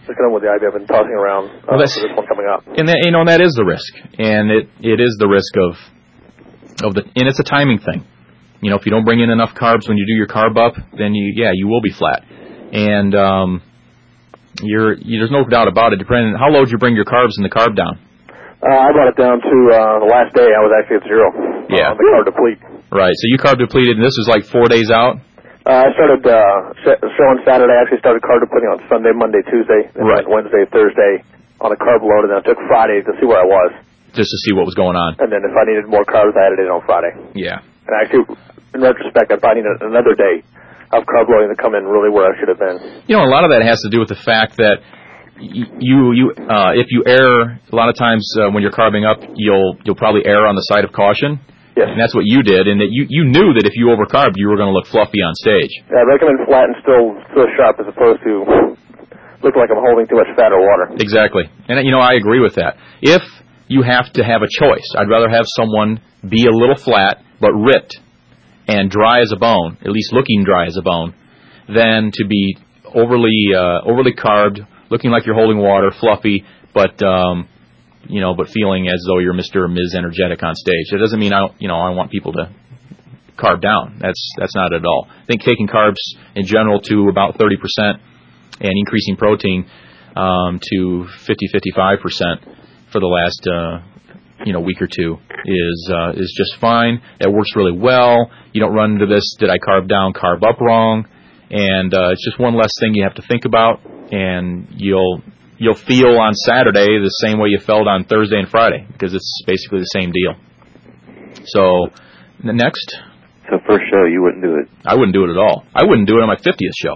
Just kind of with the idea I've been tossing around uh, well, for this one coming up. And that, you know, and that is the risk, and it it is the risk of of the, and it's a timing thing. You know, if you don't bring in enough carbs when you do your carb up, then you yeah you will be flat, and um, you're you, there's no doubt about it. Depending on how low did you bring your carbs and the carb down. Uh, I brought it down to uh, the last day. I was actually at zero. Yeah. Uh, the carb deplete. Right. So you carb depleted, and this was like four days out. Uh, I started uh, show on Saturday. I actually started carb depleting on Sunday, Monday, Tuesday, then right. Wednesday, Thursday on a carb load, and then I took Friday to see where I was. Just to see what was going on. And then if I needed more carbs, I added it on Friday. Yeah. And actually, in retrospect, I probably needed another day of carb loading to come in really where I should have been. You know, a lot of that has to do with the fact that you you uh, if you err, a lot of times uh, when you're carbing up, you'll you'll probably err on the side of caution. Yes. And that's what you did, and that you, you knew that if you overcarbed, you were going to look fluffy on stage. Yeah, I recommend flat and still still sharp as opposed to looking like I'm holding too much fat or water. Exactly. And, you know, I agree with that. If you have to have a choice, I'd rather have someone be a little flat but ripped and dry as a bone, at least looking dry as a bone, than to be overly uh, overly carbed, looking like you're holding water, fluffy, but... Um, you know, but feeling as though you're Mister or Miz Energetic on stage. It doesn't mean I don't, you know, I want people to carb down. That's that's not it at all. I think taking carbs in general to about thirty percent and increasing protein um, to fifty, fifty-five percent for the last, uh, you know, week or two is uh, is just fine. It works really well. You don't run into this, did I carb down, carb up wrong? And uh, it's just one less thing you have to think about, and you'll... You'll feel on Saturday the same way you felt on Thursday and Friday because it's basically the same deal. So, next. So first show, you wouldn't do it? I wouldn't do it at all. I wouldn't do it on my fiftieth show.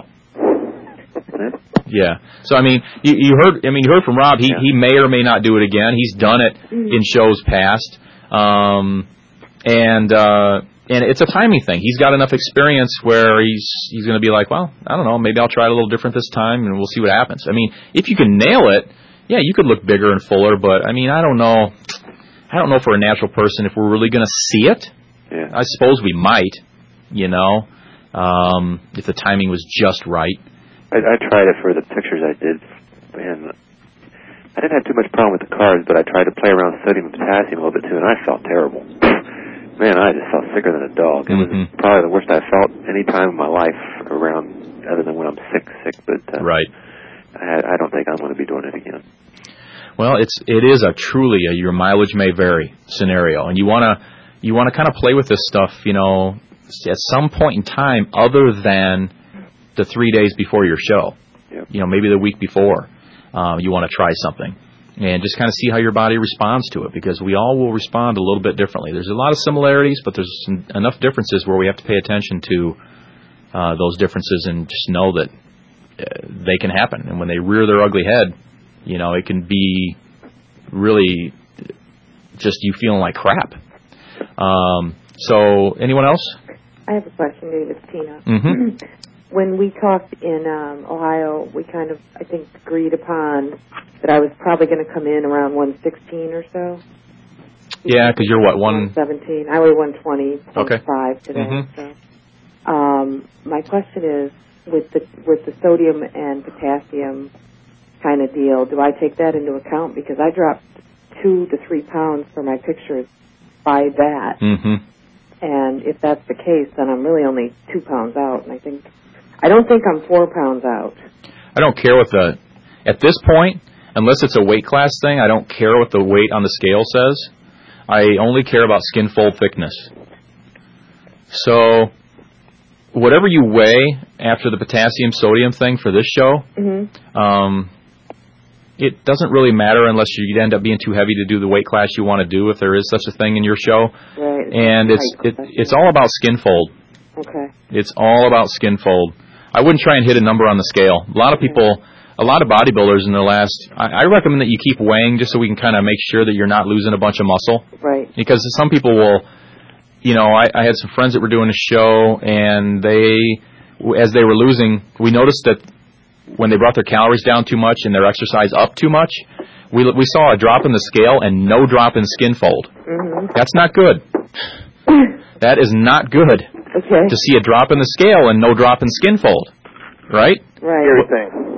Yeah. So I mean, you, you heard. I mean, you heard from Rob. He yeah. he may or may not do it again. He's done it in shows past, um, and. Uh, And it's a timing thing. He's got enough experience where he's he's going to be like, well, I don't know, maybe I'll try it a little different this time, and we'll see what happens. I mean, if you can nail it, yeah, you could look bigger and fuller, but, I mean, I don't know. I don't know for a natural person if we're really going to see it. Yeah. I suppose we might, you know, um, if the timing was just right. I, I tried it for the pictures I did, and I didn't have too much problem with the carbs, but I tried to play around with sodium and potassium a little bit, too, and I felt terrible. Man, I just felt sicker than a dog. It was mm-hmm. probably the worst I felt any time in my life around, other than when I'm sick, sick. But uh, right, I, I don't think I'm going to be doing it again. Well, it's it is a truly a your mileage may vary scenario, and you want to you want to kind of play with this stuff, you know, at some point in time, other than the three days before your show. Yep. You know, maybe the week before, uh, you want to try something. And just kind of see how your body responds to it, because we all will respond a little bit differently. There's a lot of similarities, but there's some, enough differences where we have to pay attention to uh, those differences and just know that uh, they can happen. And when they rear their ugly head, you know, it can be really just you feeling like crap. Um, so, anyone else? I have a question, David. Tina. Mm-hmm. When we talked in um, Ohio, we kind of, I think, agreed upon that I was probably going to come in around one sixteen or so. Yeah, because you're what, one seventeen. I weigh one twenty. Okay. Five today. Mm-hmm. So, um, my question is, with the with the sodium and potassium kind of deal, do I take that into account? Because I dropped two to three pounds for my pictures by that. Mm-hmm. And if that's the case, then I'm really only two pounds out. And I think I don't think I'm four pounds out. I don't care what the at this point. Unless it's a weight class thing, I don't care what the weight on the scale says. I only care about skin fold thickness. So, whatever you weigh after the potassium sodium thing for this show, mm-hmm. um, it doesn't really matter unless you end up being too heavy to do the weight class you want to do, if there is such a thing in your show. Right. And it's it, it's all about skin fold. Okay. It's all about skin fold. I wouldn't try and hit a number on the scale. A lot of people... A lot of bodybuilders in their last, I, I recommend that you keep weighing just so we can kind of make sure that you're not losing a bunch of muscle. Right. Because some people will, you know, I, I had some friends that were doing a show, and they, as they were losing, we noticed that when they brought their calories down too much and their exercise up too much, we we saw a drop in the scale and no drop in skin fold. Mm-hmm. That's not good. That is not good. Okay. To see a drop in the scale and no drop in skin fold. Right? Right. Scary thing.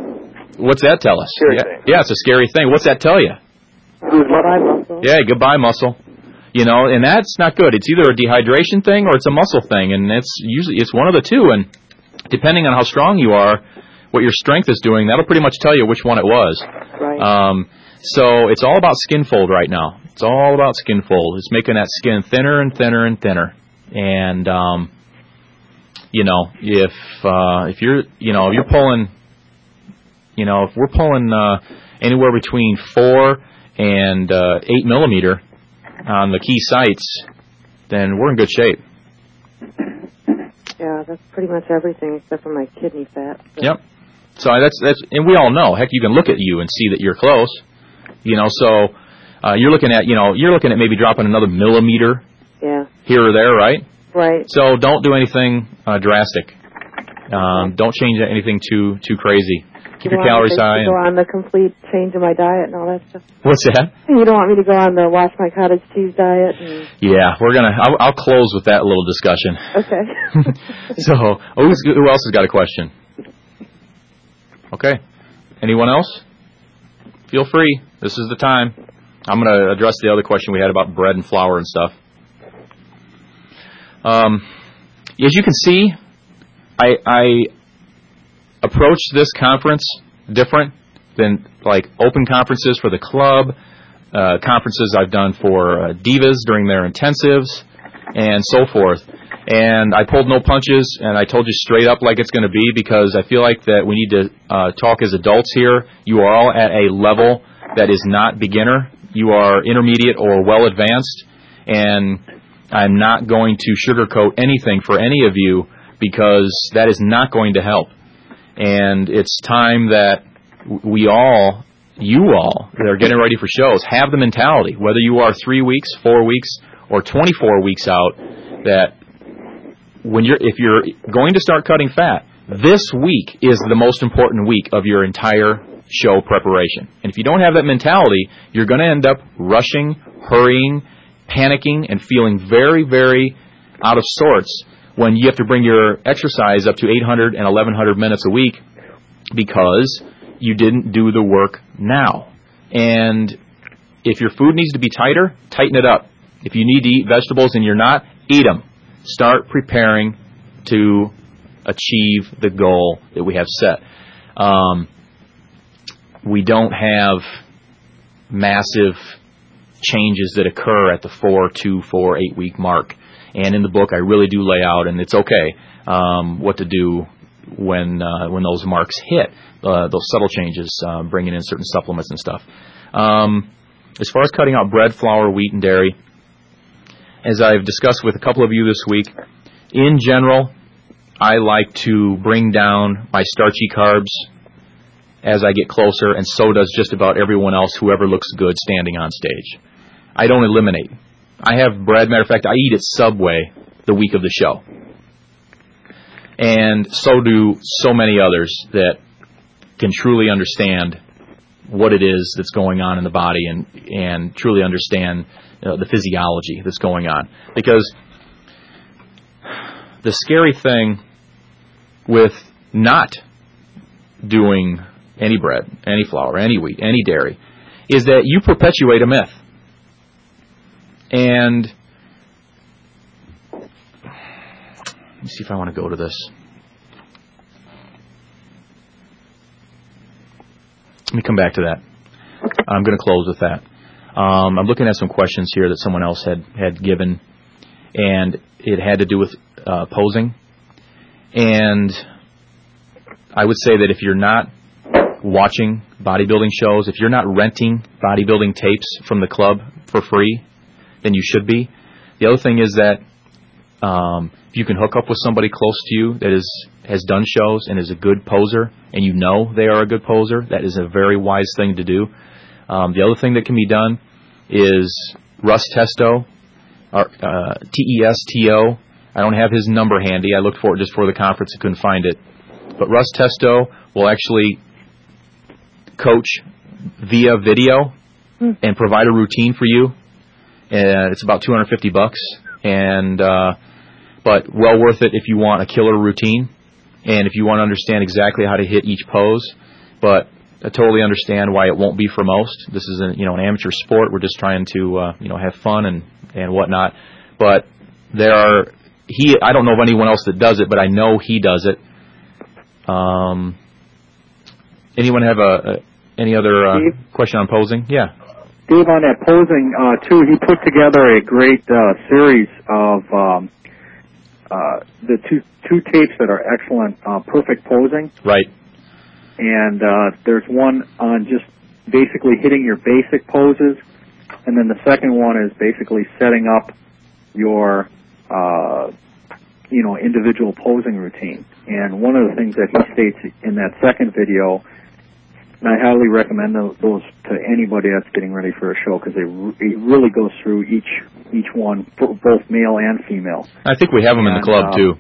What's that tell us? Scary yeah, thing. yeah, it's a scary thing. What's that tell you? Goodbye muscle. Yeah, goodbye muscle. You know, and that's not good. It's either a dehydration thing or it's a muscle thing, and it's usually it's one of the two. And depending on how strong you are, what your strength is doing, that'll pretty much tell you which one it was. Right. Um, so it's all about skin fold right now. It's all about skin fold. It's making that skin thinner and thinner and thinner. And um, you know, if uh, if you're you know if you're pulling, you know, if we're pulling uh, anywhere between four and uh, eight millimeter on the key sites, then we're in good shape. Yeah, that's pretty much everything except for my kidney fat. So. Yep. So that's that's, and we all know. Heck, you can look at you and see that you're close. You know, so uh, you're looking at you know you're looking at maybe dropping another millimeter. Yeah. Here or there, right? Right. So don't do anything uh, drastic. Um, don't change anything too too crazy. Keep your calories high. You don't want me to go on the complete change of my diet and all that stuff. What's that? You don't want me to go on the watch my cottage cheese diet. And... Yeah, we're gonna. I'll, I'll close with that little discussion. Okay. So, who's, who else has got a question? Okay. Anyone else? Feel free. This is the time. I'm going to address the other question we had about bread and flour and stuff. Um, as you can see, I, I approach this conference different than like open conferences for the club, uh, conferences I've done for uh, divas during their intensives, and so forth. And I pulled no punches, and I told you straight up like it's going to be, because I feel like that we need to uh, talk as adults here. You are all at a level that is not beginner. You are intermediate or well advanced, and I'm not going to sugarcoat anything for any of you, because that is not going to help. And it's time that we all, you all, that are getting ready for shows, have the mentality, whether you are three weeks, four weeks, or twenty-four weeks out, that when you're, if you're going to start cutting fat, this week is the most important week of your entire show preparation. And if you don't have that mentality, you're going to end up rushing, hurrying, panicking, and feeling very, very out of sorts when you have to bring your exercise up to eight hundred and eleven hundred minutes a week because you didn't do the work now. And if your food needs to be tighter, tighten it up. If you need to eat vegetables and you're not, eat them. Start preparing to achieve the goal that we have set. Um, we don't have massive changes that occur at the four, two, four, eight week mark. And in the book, I really do lay out, and it's okay, um, what to do when uh, when those marks hit, uh, those subtle changes, uh, bringing in certain supplements and stuff. Um, as far as cutting out bread, flour, wheat, and dairy, as I've discussed with a couple of you this week, in general, I like to bring down my starchy carbs as I get closer, and so does just about everyone else, whoever looks good standing on stage. I don't eliminate. I have bread. Matter of fact, I eat at Subway the week of the show. And so do so many others that can truly understand what it is that's going on in the body and, and truly understand uh, the physiology that's going on. Because the scary thing with not doing any bread, any flour, any wheat, any dairy, is that you perpetuate a myth. And let me see if I want to go to this. Let me come back to that. I'm going to close with that. Um, I'm looking at some questions here that someone else had, had given, and it had to do with uh, posing. And I would say that if you're not watching bodybuilding shows, if you're not renting bodybuilding tapes from the club for free, then you should be. The other thing is that um, if you can hook up with somebody close to you that is has done shows and is a good poser, and you know they are a good poser, that is a very wise thing to do. Um, the other thing that can be done is Russ Testo, or, uh, T E S T O. I don't have his number handy. I looked for it just for the conference. I couldn't find it. But Russ Testo will actually coach via video mm. and provide a routine for you. And it's about two hundred fifty bucks, and uh, but well worth it if you want a killer routine and if you want to understand exactly how to hit each pose. But I totally understand why it won't be for most. This is a, you know, an amateur sport. We're just trying to, uh, you know, have fun and, and whatnot. But there are, he, I don't know of anyone else that does it, but I know he does it. Um, anyone have a, a any other uh, question on posing? Yeah. Dave, on that posing, uh, too, he put together a great uh, series of um, uh, the two two tapes that are excellent, uh, perfect posing. Right. And uh, there's one on just basically hitting your basic poses, and then the second one is basically setting up your, uh, you know, individual posing routine. And one of the things that he states in that second video, and I highly recommend those to anybody that's getting ready for a show, because it really goes through each each one, both male and female. I think we have them in the club, uh, too.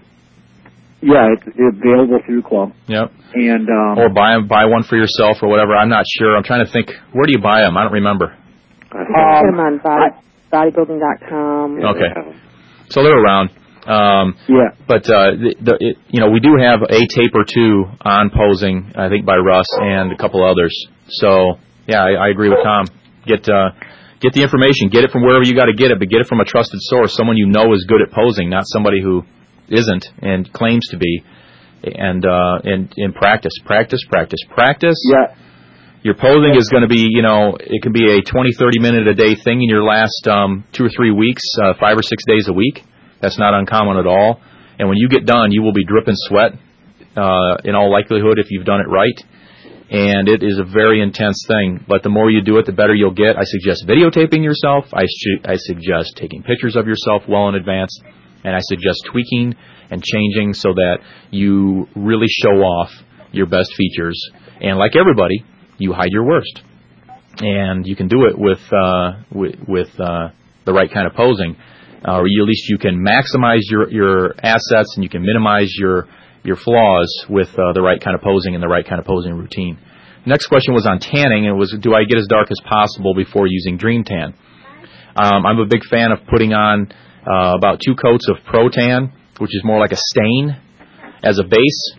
Yeah, it's, it's available through club. Yep. And um, or buy buy one for yourself or whatever. I'm not sure. I'm trying to think. Where do you buy them? I don't remember. Um, Put them on body, bodybuilding dot com. Okay. So they're around. Um, yeah. But uh, the, the, it, you know, we do have a tape or two on posing, I think, by Russ and a couple others. So yeah, I, I agree with Tom. Get uh, get the information. Get it from wherever you got to get it, but get it from a trusted source, someone you know is good at posing, not somebody who isn't and claims to be. And uh, and in practice, practice, practice, practice. Yeah. Your posing is going to be, you know, it can be a twenty, thirty minute a day thing in your last um, two or three weeks, uh, five or six days a week. That's not uncommon at all. And when you get done, you will be dripping sweat, uh, in all likelihood, if you've done it right. And it is a very intense thing. But the more you do it, the better you'll get. I suggest videotaping yourself. I, su- I suggest taking pictures of yourself well in advance. And I suggest tweaking and changing so that you really show off your best features. And like everybody, you hide your worst. And you can do it with, uh, with, with uh, the right kind of posing. Uh, or you, at least you can maximize your, your assets and you can minimize your your flaws with uh, the right kind of posing and the right kind of posing routine. Next question was on tanning, and it was, do I get as dark as possible before using Dream Tan? Um, I'm a big fan of putting on uh, about two coats of Pro Tan, which is more like a stain, as a base,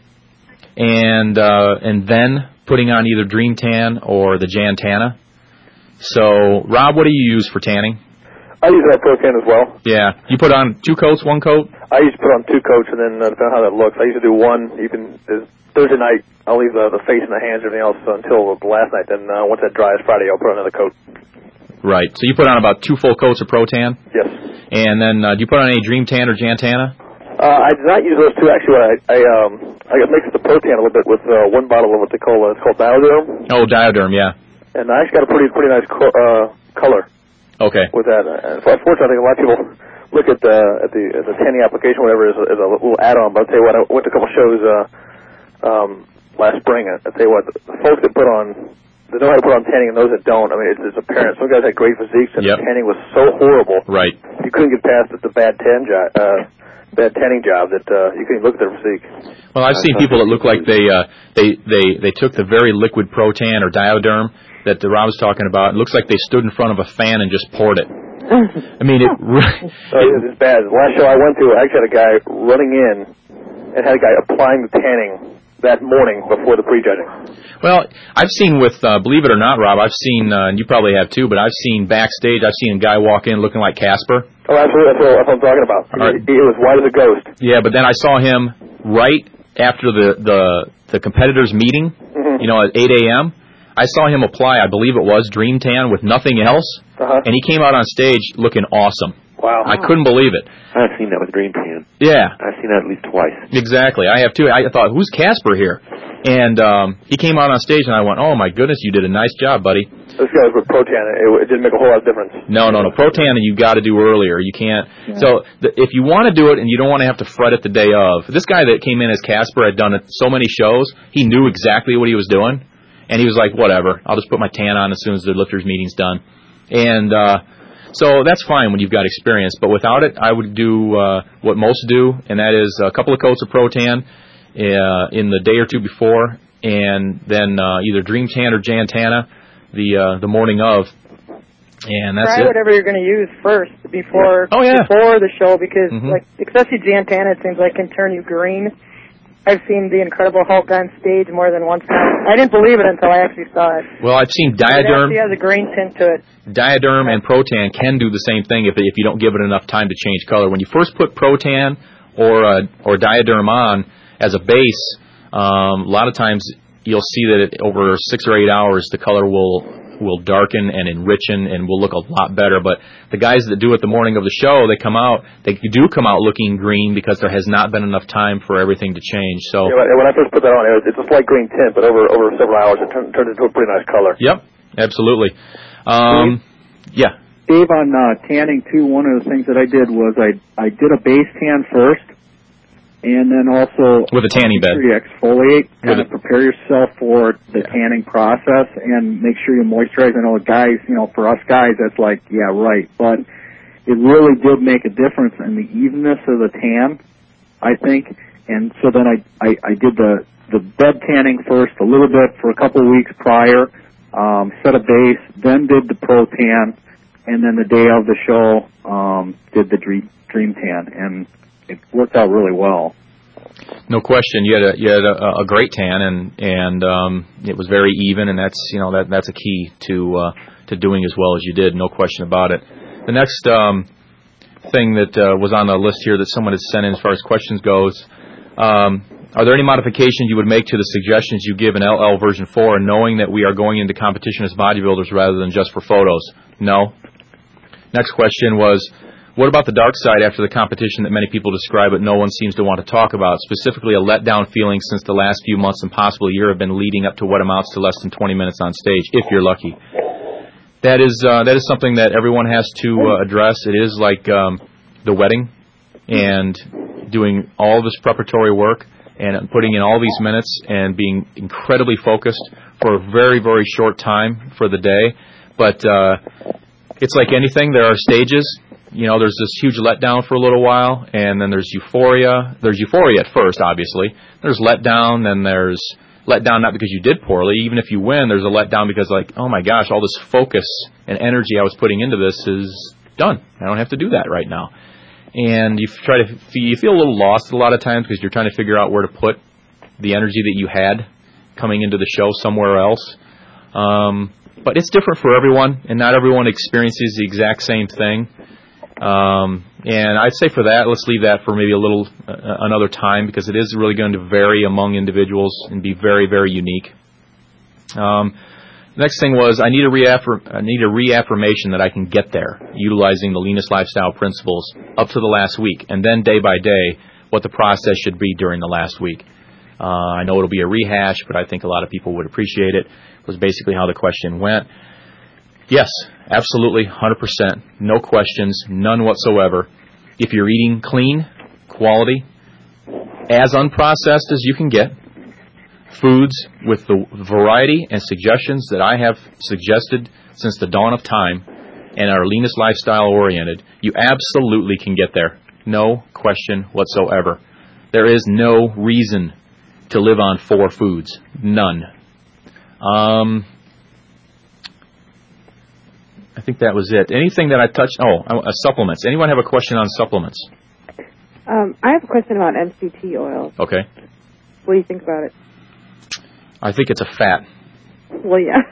and uh, and then putting on either Dream Tan or the Jantana. So, Rob, what do you use for tanning? I use that Pro Tan as well. Yeah. You put on two coats, one coat? I used to put on two coats, and then uh, depending on how that looks, I used to do one. Even uh, Thursday night, I'll leave the, the face and the hands and everything else until the last night. Then uh, once that dries Friday, I'll put on another coat. Right. So you put on about two full coats of Pro Tan? Yes. And then uh, do you put on any Dream Tan or Jantana? Uh, I did not use those two, actually. I I, um, I mixed the Pro Tan a little bit with uh, one bottle of what they call, uh, it's called Dioderm. Oh, Dioderm, yeah. And I actually got a pretty pretty nice co- uh, color. Okay. With that, uh, unfortunately, I think a lot of people look at the at the at the tanning application, whatever, as a, as a little add-on. But I'll tell you what, I went to a couple shows uh, um, last spring. I will tell you what, the folks that put on, they know how to put on tanning, and those that don't, I mean, it's, it's apparent. Some guys had great physiques, and yep. the tanning was so horrible. Right. You couldn't get past the, the bad tan job. Uh, bad tanning job that uh, you couldn't look at their physique. Well, I've seen people that look like they uh, they they they took the very liquid Pro Tan or Dioderm that the Rob was talking about. It looks like they stood in front of a fan and just poured it. I mean, it really... Oh, it was bad. The last show I went to, I actually had a guy running in and had a guy applying the tanning that morning before the prejudging. Well, I've seen with, uh, believe it or not, Rob, I've seen, uh, and you probably have too, but I've seen backstage, I've seen a guy walk in looking like Casper. Oh, absolutely. That's what, that's what I'm talking about. Right. He, he was white as a ghost. Yeah, but then I saw him right after the, the, the competitors' meeting, mm-hmm. you know, at eight a.m., I saw him apply, I believe it was, Dream Tan with nothing else, uh-huh. and he came out on stage looking awesome. Wow. I couldn't believe it. I've seen that with Dream Tan. Yeah. I've seen that at least twice. Exactly. I have too. I thought, who's Casper here? And um, he came out on stage, and I went, oh, my goodness, you did a nice job, buddy. This guy was with Pro Tan. It, it didn't make a whole lot of difference. No, no, no. Pro Tan you got to do earlier. You can't. Yeah. So the, if you want to do it and you don't want to have to fret it the day of, this guy that came in as Casper had done it so many shows, he knew exactly what he was doing. And he was like, whatever, I'll just put my tan on as soon as the lifters meeting's done. And uh, so that's fine when you've got experience. But without it, I would do uh, what most do, and that is a couple of coats of Pro Tan uh, in the day or two before, and then uh, either Dream Tan or Jantana the uh, the morning of. And that's Try it. whatever you're going to use first before oh, yeah. before the show, because mm-hmm. like especially Jantana, it seems like can turn you green I've seen the Incredible Hulk on stage more than once now. I didn't believe it until I actually saw it. Well, I've seen Diaderm. It actually has a green tint to it. Diaderm and Protan can do the same thing if if you don't give it enough time to change color. When you first put Protan or uh, or Diaderm on as a base, um, a lot of times you'll see that it, over six or eight hours the color will will darken and enrichen and will look a lot better. But the guys that do it the morning of the show, they come out, they do come out looking green because there has not been enough time for everything to change. So yeah, when I first put that on, it's a slight green tint, but over over several hours it turned, turned into a pretty nice color. Yep, absolutely. Um, yeah. Dave, on uh, tanning too, one of the things that I did was I I did a base tan first, and then also with a tanning bed. You exfoliate, kind of prepare yourself for the yeah. tanning process, and make sure you moisturize. I know guys, you know, for us guys, that's like, yeah, right. But it really did make a difference in the evenness of the tan, I think. And so then I I, I did the the bed tanning first, a little bit for a couple of weeks prior, um, set a base, then did the Pro Tan, and then the day of the show um, did the Dream, Dream Tan, and it worked out really well. No question, you had a you had a, a great tan, and and um, it was very even, and that's you know that that's a key to uh, to doing as well as you did. No question about it. The next um, thing that uh, was on the list here that someone has sent in as far as questions goes, um, are there any modifications you would make to the suggestions you give in L L version four, knowing that we are going into competition as bodybuilders rather than just for photos? No. Next question was, what about the dark side after the competition that many people describe but no one seems to want to talk about, specifically a letdown feeling since the last few months and possibly a year have been leading up to what amounts to less than twenty minutes on stage, if you're lucky? That is uh, that is something that everyone has to uh, address. It is like um, the wedding and doing all this preparatory work and putting in all these minutes and being incredibly focused for a very, very short time for the day. But uh, it's like anything. There are stages. You know, there's this huge letdown for a little while, and then there's euphoria. There's euphoria at first, obviously. There's letdown, then there's letdown not because you did poorly. Even if you win, there's a letdown because, like, oh, my gosh, all this focus and energy I was putting into this is done. I don't have to do that right now. And you try to you feel a little lost a lot of times because you're trying to figure out where to put the energy that you had coming into the show somewhere else. Um, but it's different for everyone, and not everyone experiences the exact same thing. Um, and I'd say for that, let's leave that for maybe a little uh, another time because it is really going to vary among individuals and be very, very unique. Um, next thing was I need a reaffirm- I need a reaffirmation that I can get there, utilizing the leanest lifestyle principles up to the last week, and then day by day what the process should be during the last week. Uh, I know it'll be a rehash, but I think a lot of people would appreciate it. It was basically how the question went. Yes, absolutely, one hundred percent. No questions, none whatsoever. If you're eating clean, quality, as unprocessed as you can get, foods with the variety and suggestions that I have suggested since the dawn of time and are leanest lifestyle oriented, you absolutely can get there. No question whatsoever. There is no reason to live on four foods. None. Um... I think that was it. Anything that I touched? Oh, uh, supplements. Anyone have a question on supplements? Um, I have a question about M C T oil. Okay. What do you think about it? I think it's a fat. Well, yeah.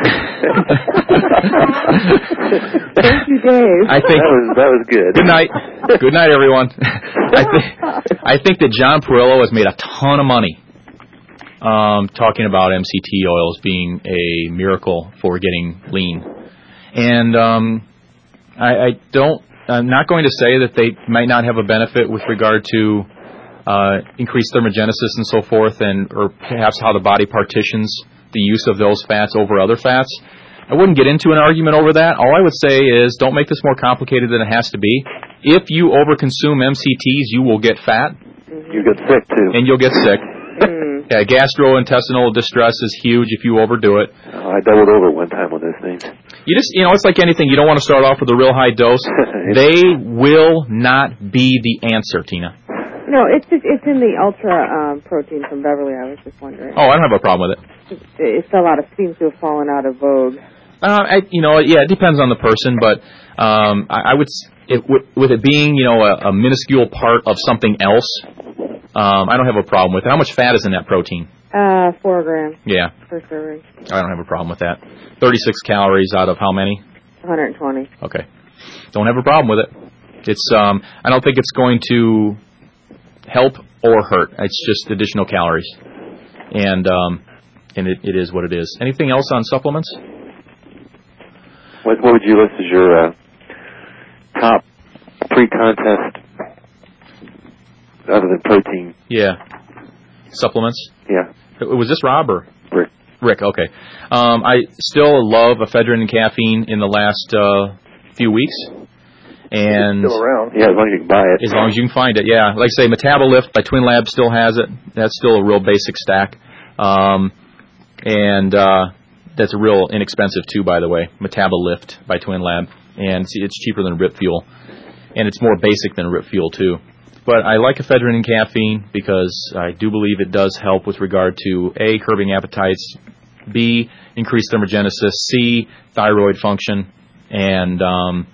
Thank you, Dave. I think that was, that was good. Good night. Good night, everyone. I, th- I think that John Perillo has made a ton of money um, talking about M C T oils being a miracle for getting lean. And um, I, I don't. I'm not going to say that they might not have a benefit with regard to uh, increased thermogenesis and so forth, and or perhaps how the body partitions the use of those fats over other fats. I wouldn't get into an argument over that. All I would say is don't make this more complicated than it has to be. If you overconsume M C Ts, you will get fat. You get sick too, and you'll get sick. Yeah, gastrointestinal distress is huge if you overdo it. Oh, I doubled over one time on those things. You just, you know, it's like anything. You don't want to start off with a real high dose. They will not be the answer, Tina. No, it's just, it's in the ultra um, protein from Beverly. I was just wondering. Oh, I don't have a problem with it. It, it fell out of, seems to have fallen out of vogue. Uh, I, you know, yeah, it depends on the person, but um, I, I would, it, with it being, you know, a, a minuscule part of something else. Um, I don't have a problem with it. How much fat is in that protein? Uh, four grams. Yeah. Per serving. I don't have a problem with that. thirty-six calories out of how many? one hundred twenty. Okay. Don't have a problem with it. It's um, I don't think it's going to help or hurt. It's just additional calories. And um, and it, it is what it is. Anything else on supplements? What, what would you list as your uh, top pre-contest other than protein? Yeah. Supplements? Yeah. Was this Rob or? Rick. Rick, okay. Um, I still love ephedrine and caffeine in the last uh, few weeks. And it's still around. Yeah, as long as you can buy it. As long as you can find it, yeah. Like I say, Metabolift by Twin Labs still has it. That's still a real basic stack. Um, and uh, that's a real inexpensive, too, by the way. Metabolift by Twin Lab. And see, it's cheaper than Rip Fuel. And it's more basic than Rip Fuel, too. But I like ephedrine and caffeine because I do believe it does help with regard to, A, curbing appetites, B, increased thermogenesis, C, thyroid function, and um,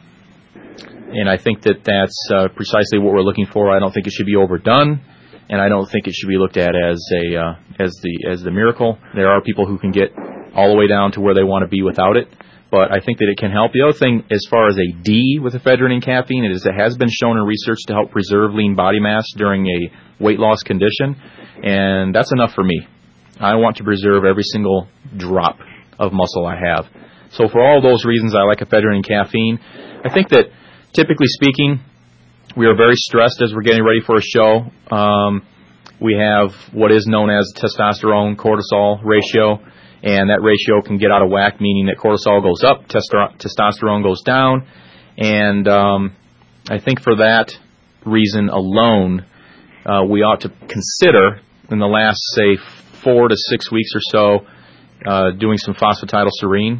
and I think that that's uh, precisely what we're looking for. I don't think it should be overdone, and I don't think it should be looked at as a uh, as the as the miracle. There are people who can get all the way down to where they want to be without it, but I think that it can help. The other thing, as far as a D with ephedrine and caffeine, is it has been shown in research to help preserve lean body mass during a weight loss condition, and that's enough for me. I want to preserve every single drop of muscle I have. So for all those reasons, I like ephedrine and caffeine. I think that, typically speaking, we are very stressed as we're getting ready for a show. Um, we have what is known as testosterone-cortisol ratio, and that ratio can get out of whack, meaning that cortisol goes up, testo- testosterone goes down, and um, I think for that reason alone, uh, we ought to consider, in the last, say, four to six weeks or so, uh, doing some phosphatidylserine.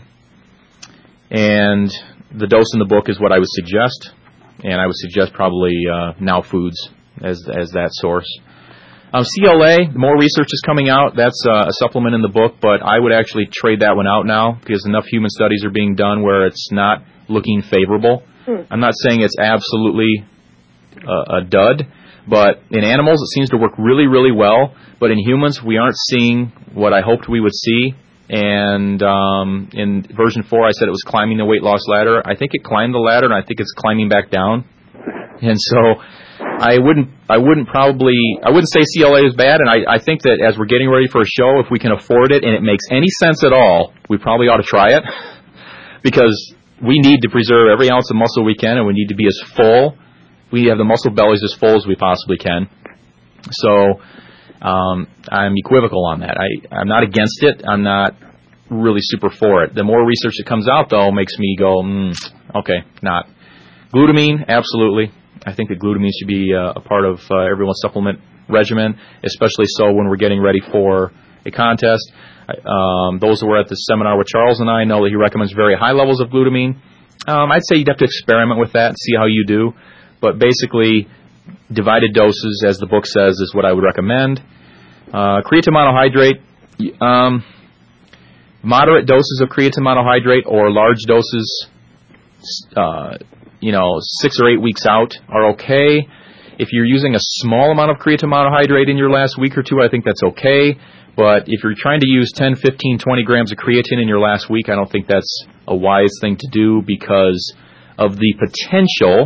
And the dose in the book is what I would suggest, and I would suggest probably uh, Now Foods as as that source. Um, C L A, more research is coming out. That's uh, a supplement in the book, but I would actually trade that one out now because enough human studies are being done where it's not looking favorable. Hmm. I'm not saying it's absolutely uh, a dud, but in animals it seems to work really, really well. But in humans, we aren't seeing what I hoped we would see. And um, in version four, I said it was climbing the weight loss ladder. I think it climbed the ladder, and I think it's climbing back down. And so I wouldn't, I wouldn't probably, I wouldn't say C L A is bad. And I, I think that as we're getting ready for a show, if we can afford it and it makes any sense at all, we probably ought to try it because we need to preserve every ounce of muscle we can, and we need to be as full. We have the muscle bellies as full as we possibly can. So. Um, I'm equivocal on that. I, I'm not against it. I'm not really super for it. The more research that comes out, though, makes me go, mm, okay, not. Glutamine, absolutely. I think that glutamine should be uh, a part of uh, everyone's supplement regimen, especially so when we're getting ready for a contest. Um, those who were at the seminar with Charles and I know that he recommends very high levels of glutamine. Um, I'd say you'd have to experiment with that and see how you do. But basically, divided doses, as the book says, is what I would recommend. Uh, creatine monohydrate, um, moderate doses of creatine monohydrate or large doses, uh, you know, six or eight weeks out are okay. If you're using a small amount of creatine monohydrate in your last week or two, I think that's okay. But if you're trying to use ten, fifteen, twenty grams of creatine in your last week, I don't think that's a wise thing to do because of the potential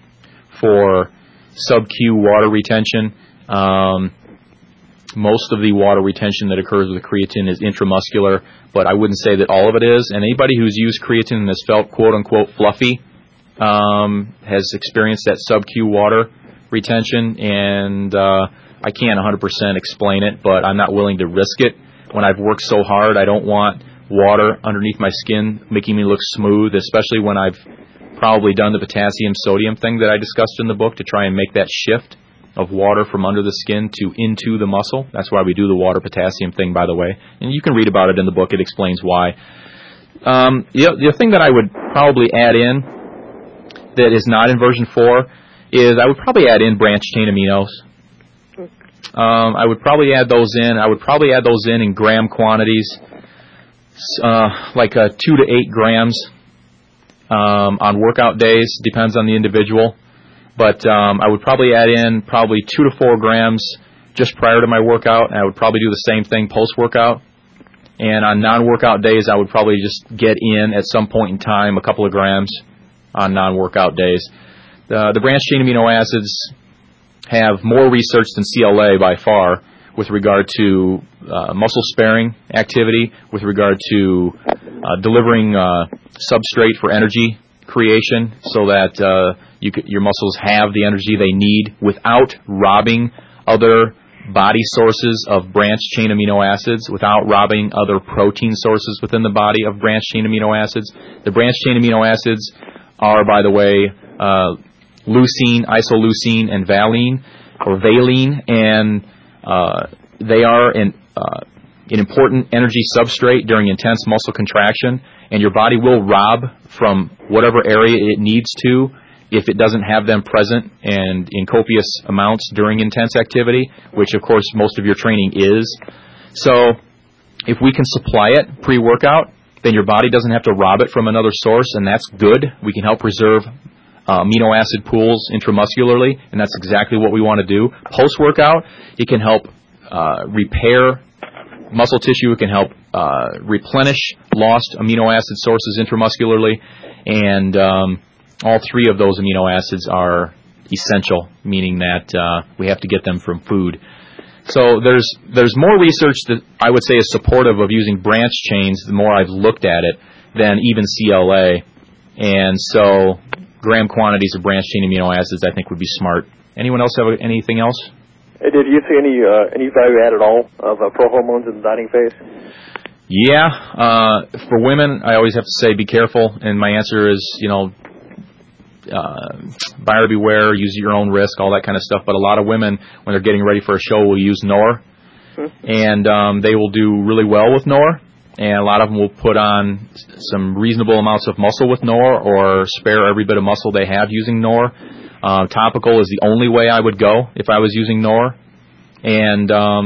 for sub-Q water retention. Um, most of the water retention that occurs with creatine is intramuscular, but I wouldn't say that all of it is. And anybody who's used creatine and has felt quote-unquote fluffy um, has experienced that sub-Q water retention, and uh, I can't one hundred percent explain it, but I'm not willing to risk it. When I've worked so hard, I don't want water underneath my skin making me look smooth, especially when I've probably done the potassium-sodium thing that I discussed in the book to try and make that shift of water from under the skin to into the muscle. That's why we do the water-potassium thing, by the way. And you can read about it in the book. It explains why. Um, the, the thing that I would probably add in that is not in version four is I would probably add in branched-chain aminos. Um, I would probably add those in. I would probably add those in in gram quantities, uh, like uh, two to eight grams um, on workout days. Depends on the individual. But um, I would probably add in probably two to four grams just prior to my workout, and I would probably do the same thing post-workout. And on non-workout days, I would probably just get in at some point in time a couple of grams on non-workout days. The, the branched-chain amino acids have more research than C L A by far with regard to uh, muscle-sparing activity, with regard to uh, delivering uh, substrate for energy creation so that uh, you could, your muscles have the energy they need without robbing other body sources of branched-chain amino acids, without robbing other protein sources within the body of branched-chain amino acids. The branched-chain amino acids are, by the way, uh, leucine, isoleucine, and valine, or valine, and uh, they are an, uh, an important energy substrate during intense muscle contraction, and your body will rob from whatever area it needs to if it doesn't have them present and in copious amounts during intense activity, which, of course, most of your training is. So if we can supply it pre-workout, then your body doesn't have to rob it from another source, and that's good. We can help preserve uh, amino acid pools intramuscularly, and that's exactly what we want to do. Post-workout, it can help uh, repair muscle tissue. It can help uh, replenish lost amino acid sources intramuscularly, and um, all three of those amino acids are essential, meaning that uh, we have to get them from food. So there's there's more research that I would say is supportive of using branch chains the more I've looked at it than even C L A. And so gram quantities of branch chain amino acids I think would be smart. Anyone else have anything else? Hey, did you see any uh, any value add at all of uh, prohormones in the dieting phase? Yeah. Uh, for women, I always have to say be careful. And my answer is, you know, Uh, buyer beware, use at your own risk, all that kind of stuff. But a lot of women, when they're getting ready for a show, will use N O R, hmm. and um, they will do really well with N O R. And a lot of them will put on some reasonable amounts of muscle with N O R, or spare every bit of muscle they have using N O R. Uh, topical is the only way I would go if I was using N O R, and um,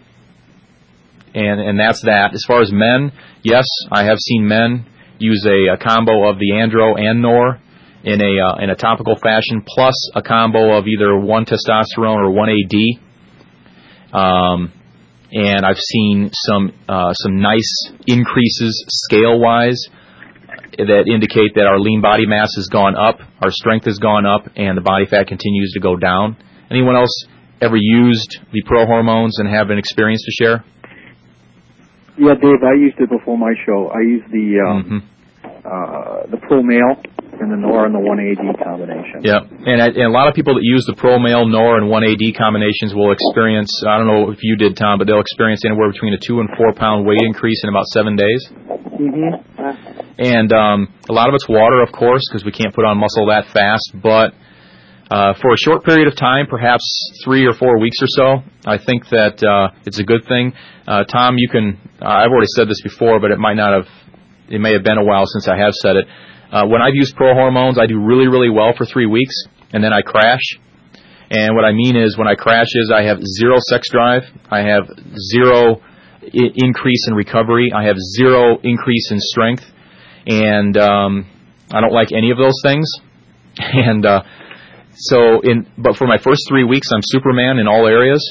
and and that's that. As far as men, yes, I have seen men use a, a combo of the Andro and N O R in a uh, in a topical fashion, plus a combo of either one testosterone or one A D. Um, and I've seen some uh, some nice increases scale-wise that indicate that our lean body mass has gone up, our strength has gone up, and the body fat continues to go down. Anyone else ever used the pro hormones and have an experience to share? Yeah, Dave, I used it before my show. I used the um, mm-hmm. uh, the Pro Male and the N O R and the one A D combination. Yeah, and, and a lot of people that use the Pro Male, N O R, and one A D combinations will experience, I don't know if you did, Tom, but they'll experience anywhere between a two and four pound weight increase in about seven days. Mm-hmm. And um, a lot of it's water, of course, because we can't put on muscle that fast, but uh, for a short period of time, perhaps three or four weeks or so, I think that uh, it's a good thing. Uh, Tom, you can, uh, I've already said this before, but it might not have, it may have been a while since I have said it. Uh, when I've used pro hormones, I do really, really well for three weeks, and then I crash. And what I mean is, when I crash is I have zero sex drive, I have zero I- increase in recovery, I have zero increase in strength, and um, I don't like any of those things. And uh, so, in but for my first three weeks, I'm Superman in all areas,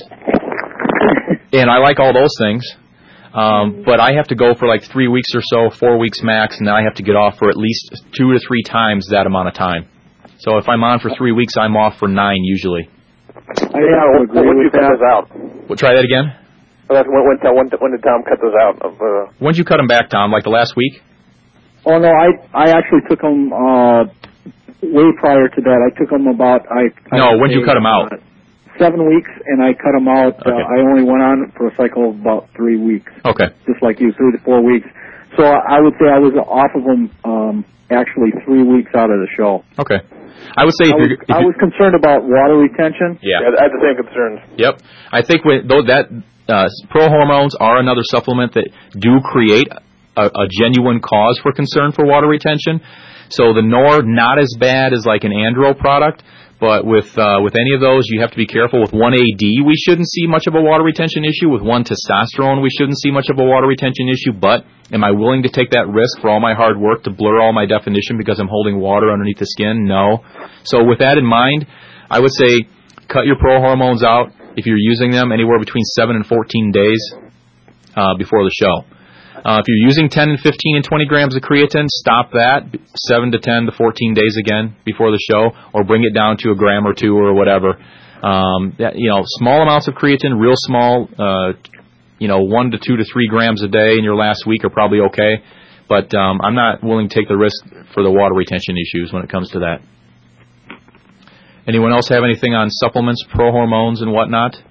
and I like all those things. Um, but I have to go for like three weeks or so, four weeks max, and then I have to get off for at least two to three times that amount of time. So if I'm on for three weeks, I'm off for nine usually. I yeah, when, when did you cut those out? Well, try that again? When, when, when, when did Tom cut those out? Uh, when did you cut them back, Tom? Like the last week? Oh, no, I I actually took them uh, way prior to that. I took them about... I, I no, when did you cut them out? Uh, Seven weeks, and I cut them out. Okay. Uh, I only went on for a cycle of about three weeks. Okay. Just like you, three to four weeks. So I would say I was off of them um, actually three weeks out of the show. Okay. I would say I, if was, you're, if I was concerned about water retention. Yeah. yeah I had the same concerns. Yep. I think when, though that uh, pro hormones are another supplement that do create a, a genuine cause for concern for water retention. So the N O R, not as bad as like an Andro product. But with uh, with any of those, you have to be careful. With one A D, we shouldn't see much of a water retention issue. With one testosterone, we shouldn't see much of a water retention issue. But am I willing to take that risk for all my hard work to blur all my definition because I'm holding water underneath the skin? No. So with that in mind, I would say cut your pro hormones out. if you're using them, anywhere between seven and fourteen days uh, before the show. Uh, if you're using ten and fifteen and twenty grams of creatine, stop that seven to ten to fourteen days again before the show, or bring it down to a gram or two or whatever. Um, that, you know, small amounts of creatine, real small, uh, you know, one to two to three grams a day in your last week are probably okay. But um, I'm not willing to take the risk for the water retention issues when it comes to that. Anyone else have anything on supplements, pro-hormones, and whatnot?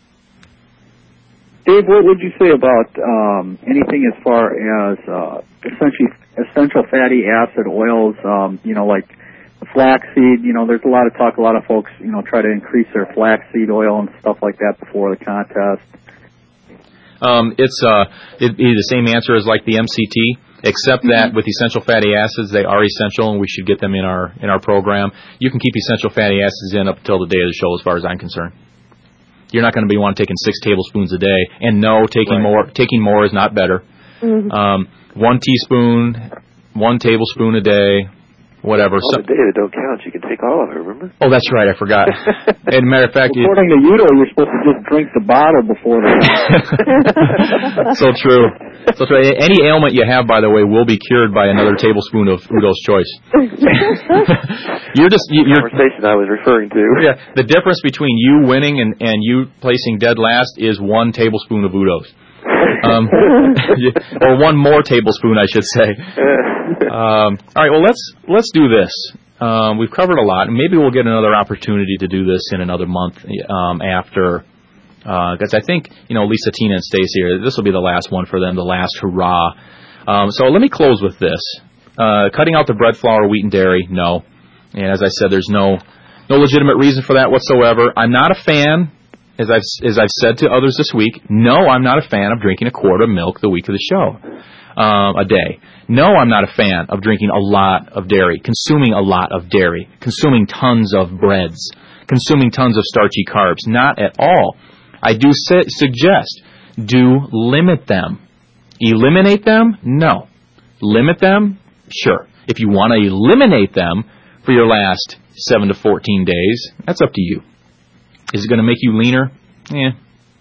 Dave, what would you say about um, anything as far as uh, essentially essential fatty acid oils, um, you know, like flaxseed? You know, there's a lot of talk, a lot of folks, you know, try to increase their flaxseed oil and stuff like that before the contest. Um, it's uh, it'd be the same answer as like the M C T, except that with essential fatty acids, they are essential, and we should get them in our in our program. You can keep essential fatty acids in up until the day of the show, as far as I'm concerned. You're not going to be want taking six tablespoons a day, and no, taking right. more taking more is not better. Mm-hmm. Um, one teaspoon, one tablespoon a day, whatever. All the data don't count. You can take all of it, remember? Oh, that's right. I forgot. And matter of fact, according to Udo, you're supposed to just drink the bottle before the. So true. So true. Any ailment you have, by the way, will be cured by another tablespoon of Udo's Choice. You're just you, you're, conversation I was referring to. Yeah, the difference between you winning and and you placing dead last is one tablespoon of Udo's. Um, or one more tablespoon, I should say. Um, all right, well, let's let's do this. Um, we've covered a lot, and maybe we'll get another opportunity to do this in another month um, after, because uh, I think, you know, Lisa, Tina, and Stacy, this will be the last one for them, the last hurrah. Um, so let me close with this. Uh, cutting out the bread, flour, wheat, and dairy, no. And as I said, there's no no legitimate reason for that whatsoever. I'm not a fan. As I've, as I've said to others this week, no, I'm not a fan of drinking a quart of milk the week of the show, um, a day. No, I'm not a fan of drinking a lot of dairy, consuming a lot of dairy, consuming tons of breads, consuming tons of starchy carbs. Not at all. I do su- suggest do limit them. Eliminate them? No. Limit them? Sure. If you want to eliminate them for your last seven to fourteen days, that's up to you. Is it going to make you leaner? Eh.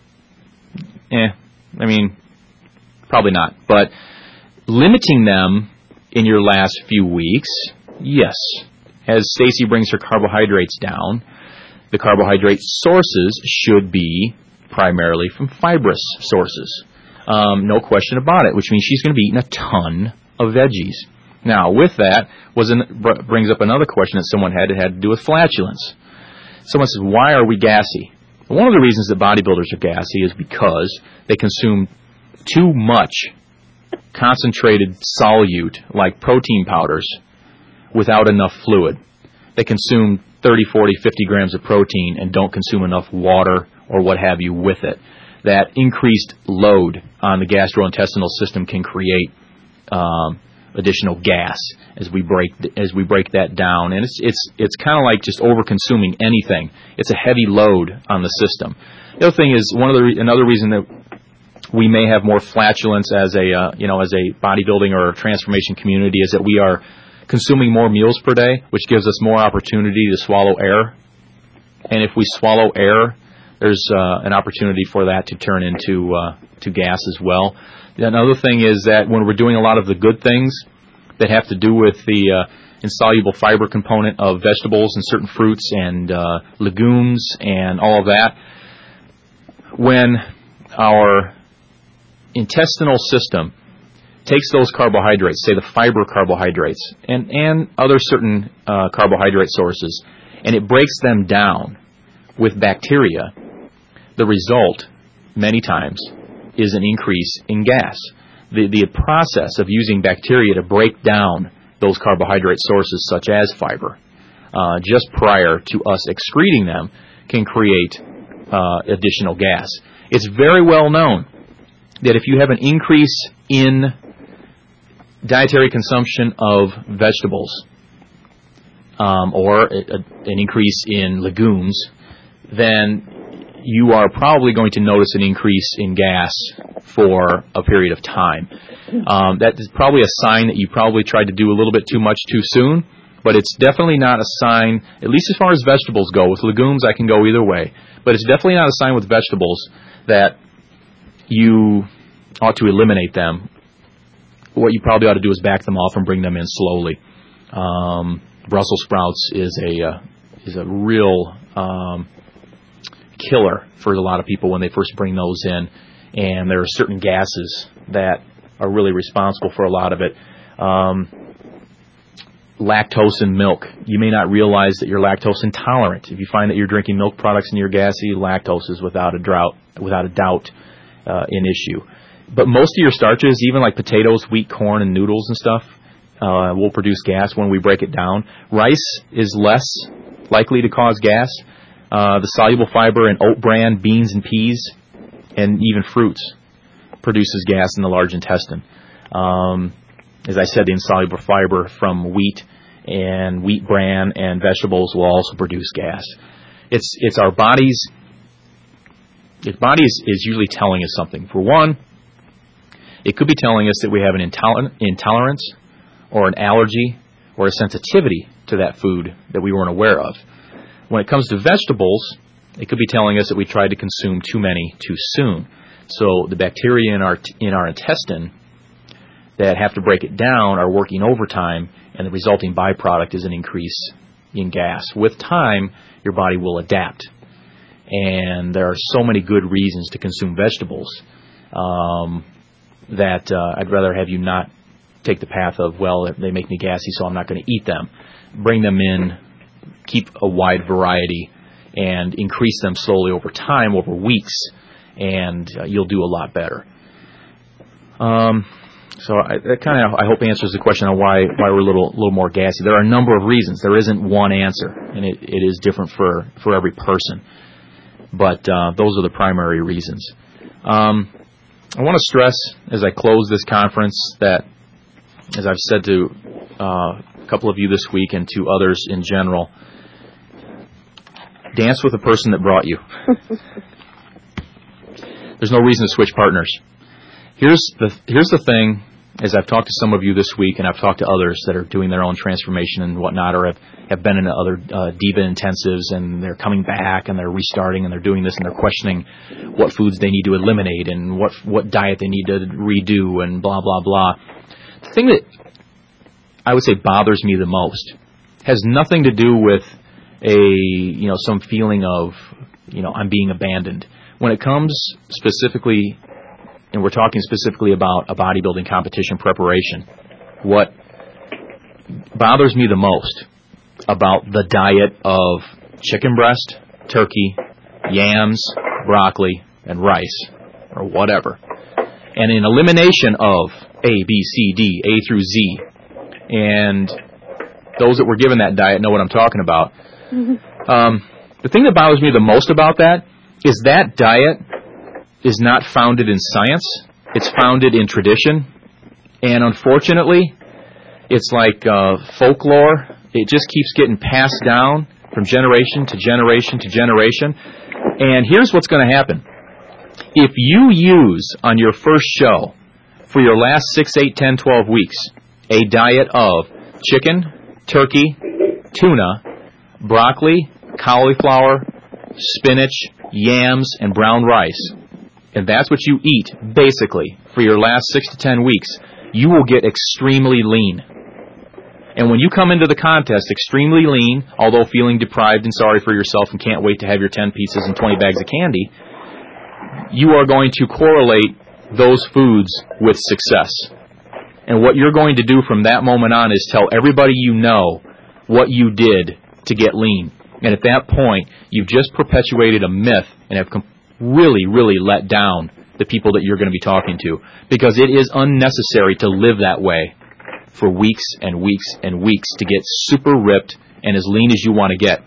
Eh. I mean, probably not. But limiting them in your last few weeks, yes. As Stacy brings her carbohydrates down, the carbohydrate sources should be primarily from fibrous sources. Um, no question about it, which means she's going to be eating a ton of veggies. Now, with that, was an, brings up another question that someone had. It had to do with flatulence. Someone says, why are we gassy? One of the reasons that bodybuilders are gassy is because they consume too much concentrated solute, like protein powders, without enough fluid. They consume thirty, forty, fifty grams of protein and don't consume enough water or what have you with it. That increased load on the gastrointestinal system can create um, additional gas as we break as we break that down, and it's it's it's kind of like just over consuming anything. It's a heavy load on the system. The other thing is one of the re- another reason that we may have more flatulence as a uh, you know as a bodybuilding or transformation community is that we are consuming more meals per day, which gives us more opportunity to swallow air. And if we swallow air, there's uh, an opportunity for that to turn into uh, to gas as well. Another thing is that when we're doing a lot of the good things that have to do with the uh, insoluble fiber component of vegetables and certain fruits and uh, legumes and all of that, when our intestinal system takes those carbohydrates, say the fiber carbohydrates, and, and other certain uh, carbohydrate sources, and it breaks them down with bacteria, the result, many times, is an increase in gas. The, the process of using bacteria to break down those carbohydrate sources, such as fiber, uh, just prior to us excreting them, can create uh, additional gas. It's very well known that if you have an increase in dietary consumption of vegetables um, or a, a, an increase in legumes, then you are probably going to notice an increase in gas for a period of time. Um, that is probably a sign that you probably tried to do a little bit too much too soon, But it's definitely not a sign, at least as far as vegetables go. With legumes, I can go either way. But it's definitely not a sign with vegetables that you ought to eliminate them. What you probably ought to do is back them off and bring them in slowly. Um, Brussels sprouts is a uh, is a real um, killer for a lot of people when they first bring those in, and there are certain gases that are really responsible for a lot of it. Um, lactose in milk. You may not realize that you're lactose intolerant. If you find that you're drinking milk products and you're gassy, lactose is without a drought, without a doubt uh, an issue. But most of your starches, even like potatoes, wheat, corn, and noodles and stuff, uh, will produce gas when we break it down. Rice is less likely to cause gas. Uh, the soluble fiber in oat bran, beans, and peas, and even fruits produces gas in the large intestine. Um, as I said, the insoluble fiber from wheat and wheat bran and vegetables will also produce gas. It's it's our body's. Its body is, is usually telling us something. For one, it could be telling us that we have an intoler- intolerance or an allergy or a sensitivity to that food that we weren't aware of. When it comes to vegetables, it could be telling us that we tried to consume too many too soon. So the bacteria in our t- in our intestine that have to break it down are working overtime, and the resulting byproduct is an increase in gas. With time, your body will adapt. And there are so many good reasons to consume vegetables um, that uh, I'd rather have you not take the path of, well, they make me gassy, so I'm not going to eat them. Bring them in, keep a wide variety, and increase them slowly over time, over weeks, and uh, you'll do a lot better. Um, so I, that kind of, I hope, answers the question on why why we're a little little more gassy. There are a number of reasons. There isn't one answer, and it, it is different for, for every person. But uh, those are the primary reasons. Um, I want to stress, as I close this conference, that, as I've said to uh, a couple of you this week and to others in general, dance with the person that brought you. There's no reason to switch partners. Here's the here's the thing, as I've talked to some of you this week, and I've talked to others that are doing their own transformation and whatnot, or have, have been in other uh, Diva intensives, and they're coming back, and they're restarting, and they're doing this, and they're questioning what foods they need to eliminate, and what what diet they need to redo, and blah, blah, blah. The thing that I would say bothers me the most has nothing to do with a, you know, some feeling of, you know, I'm being abandoned. When it comes specifically, and we're talking specifically about a bodybuilding competition preparation, what bothers me the most about the diet of chicken breast, turkey, yams, broccoli, and rice, or whatever, and an elimination of A, B, C, D, A through Z, and those that were given that diet know what I'm talking about. Um, the thing that bothers me the most about that is that diet is not founded in science. It's founded in tradition. And unfortunately, it's like uh, folklore. It just keeps getting passed down from generation to generation to generation. And here's what's going to happen. If you use on your first show for your last six, eight, ten, twelve weeks a diet of chicken, turkey, tuna, broccoli, cauliflower, spinach, yams, and brown rice, and that's what you eat, basically, for your last six to ten weeks, you will get extremely lean. And when you come into the contest extremely lean, although feeling deprived and sorry for yourself and can't wait to have your ten pizzas and twenty bags of candy, you are going to correlate those foods with success. And what you're going to do from that moment on is tell everybody you know what you did to get lean. And at that point, you've just perpetuated a myth and have com- really, really let down the people that you're going to be talking to. Because it is unnecessary to live that way for weeks and weeks and weeks to get super ripped and as lean as you want to get.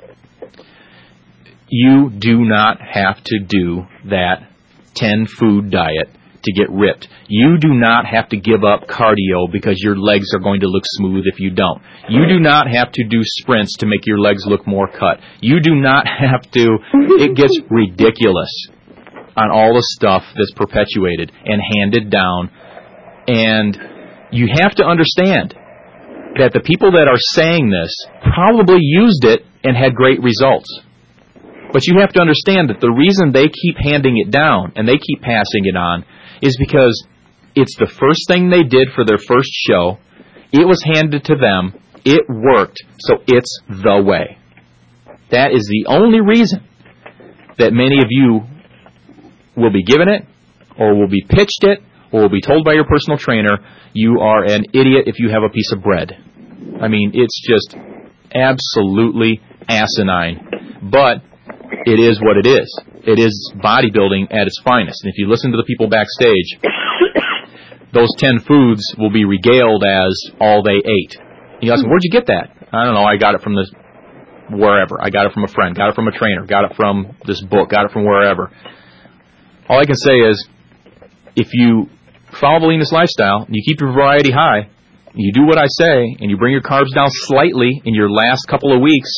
You do not have to do that ten-food diet to get ripped. You do not have to give up cardio because your legs are going to look smooth if you don't. You do not have to do sprints to make your legs look more cut. You do not have to. It gets ridiculous on all the stuff that's perpetuated and handed down. And you have to understand, that the people that are saying this probably used it and had great results. But you have to understand that the reason they keep handing it down and they keep passing it on is because it's the first thing they did for their first show. It was handed to them. It worked. So it's the way. That is the only reason that many of you will be given it, or will be pitched it, or will be told by your personal trainer, you are an idiot if you have a piece of bread. I mean, it's just absolutely asinine. But it is what it is. It is bodybuilding at its finest. And if you listen to the people backstage, those ten foods will be regaled as all they ate. You ask them, where'd you get that? I don't know, I got it from this wherever. I got it from a friend, got it from a trainer, got it from this book, got it from wherever. All I can say is, if you follow the leanest lifestyle, and you keep your variety high, you do what I say, and you bring your carbs down slightly in your last couple of weeks,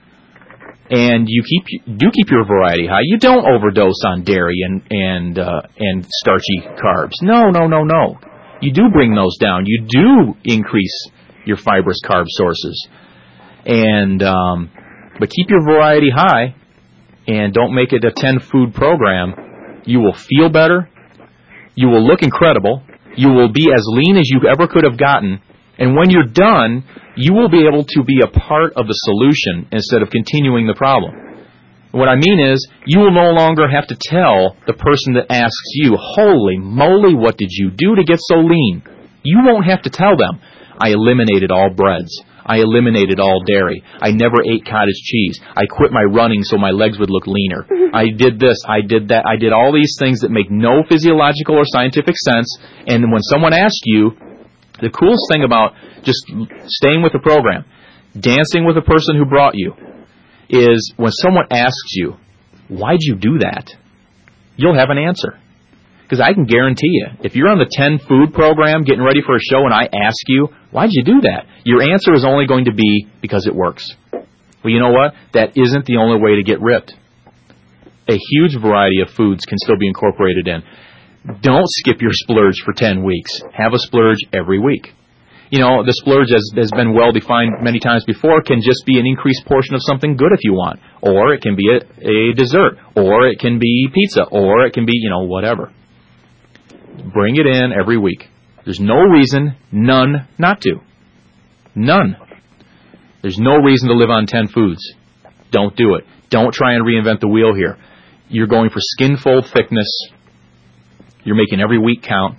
and you keep do keep your variety high, you don't overdose on dairy and and uh, and starchy carbs. No, no, no, no. You do bring those down. You do increase your fibrous carb sources, and um, but keep your variety high, and don't make it a ten food program. You will feel better. You will look incredible. You will be as lean as you ever could have gotten. And when you're done, you will be able to be a part of the solution instead of continuing the problem. What I mean is, you will no longer have to tell the person that asks you, holy moly, what did you do to get so lean? You won't have to tell them, I eliminated all breads. I eliminated all dairy. I never ate cottage cheese. I quit my running so my legs would look leaner. I did this. I did that. I did all these things that make no physiological or scientific sense. And when someone asks you, the coolest thing about just staying with the program, dancing with the person who brought you, is when someone asks you, why'd you do that? You'll have an answer. Because I can guarantee you, if you're on the ten food program getting ready for a show and I ask you, why'd you do that? Your answer is only going to be, because it works. Well, you know what? That isn't the only way to get ripped. A huge variety of foods can still be incorporated in. Don't skip your splurge for ten weeks. Have a splurge every week. You know, the splurge, as has been well defined many times before, can just be an increased portion of something good if you want. Or it can be a, a dessert. Or it can be pizza. Or it can be, you know, whatever. Bring it in every week. There's no reason, none, not to. None. There's no reason to live on ten foods. Don't do it. Don't try and reinvent the wheel here. You're going for skin fold thickness. You're making every week count.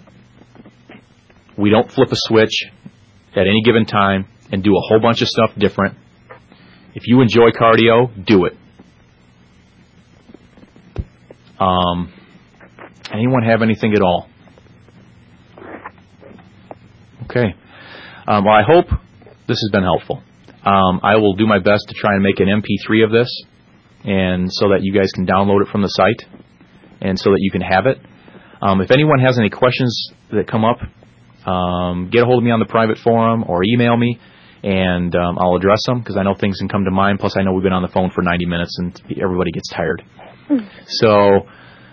We don't flip a switch at any given time and do a whole bunch of stuff different. If you enjoy cardio, do it. Um, anyone have anything at all? Okay. Um, well, I hope this has been helpful. Um, I will do my best to try and make an M P three of this, and so that you guys can download it from the site, and so that you can have it. Um, if anyone has any questions that come up, um, get a hold of me on the private forum or email me, and um, I'll address them, because I know things can come to mind. Plus, I know we've been on the phone for ninety minutes, and everybody gets tired. So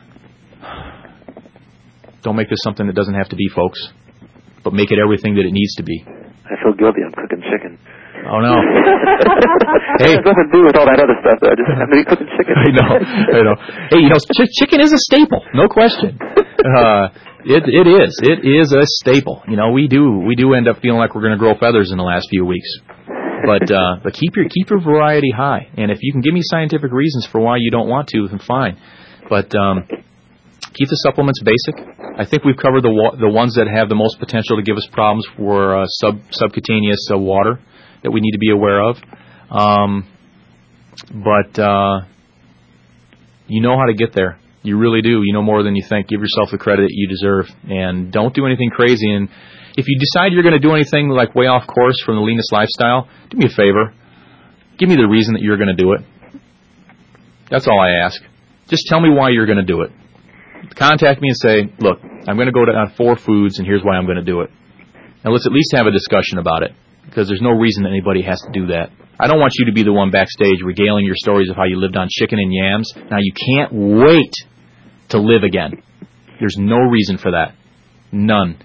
don't make this something that doesn't have to be, folks. But make it everything that it needs to be. I feel guilty. I'm cooking chicken. Oh, no. Hey, it has nothing to do with all that other stuff. I just happen to be cooking chicken. I know. I know. Hey, you know, ch- chicken is a staple. No question. Uh, it it is. It is a staple. You know, we do we do end up feeling like we're going to grow feathers in the last few weeks. But uh, but keep your keep your variety high. And if you can give me scientific reasons for why you don't want to, then fine. But um, keep the supplements basic. I think we've covered the wa- the ones that have the most potential to give us problems for uh, sub subcutaneous uh, water that we need to be aware of. Um, but uh, you know how to get there. You really do. You know more than you think. Give yourself the credit you deserve, and don't do anything crazy. And if you decide you're going to do anything like way off course from the leanest lifestyle, do me a favor. Give me the reason that you're going to do it. That's all I ask. Just tell me why you're going to do it. Contact me and say, look, I'm going to go to uh, four foods, and here's why I'm going to do it. Now, let's at least have a discussion about it, because there's no reason that anybody has to do that. I don't want you to be the one backstage regaling your stories of how you lived on chicken and yams. Now, you can't wait to live again. There's no reason for that. None.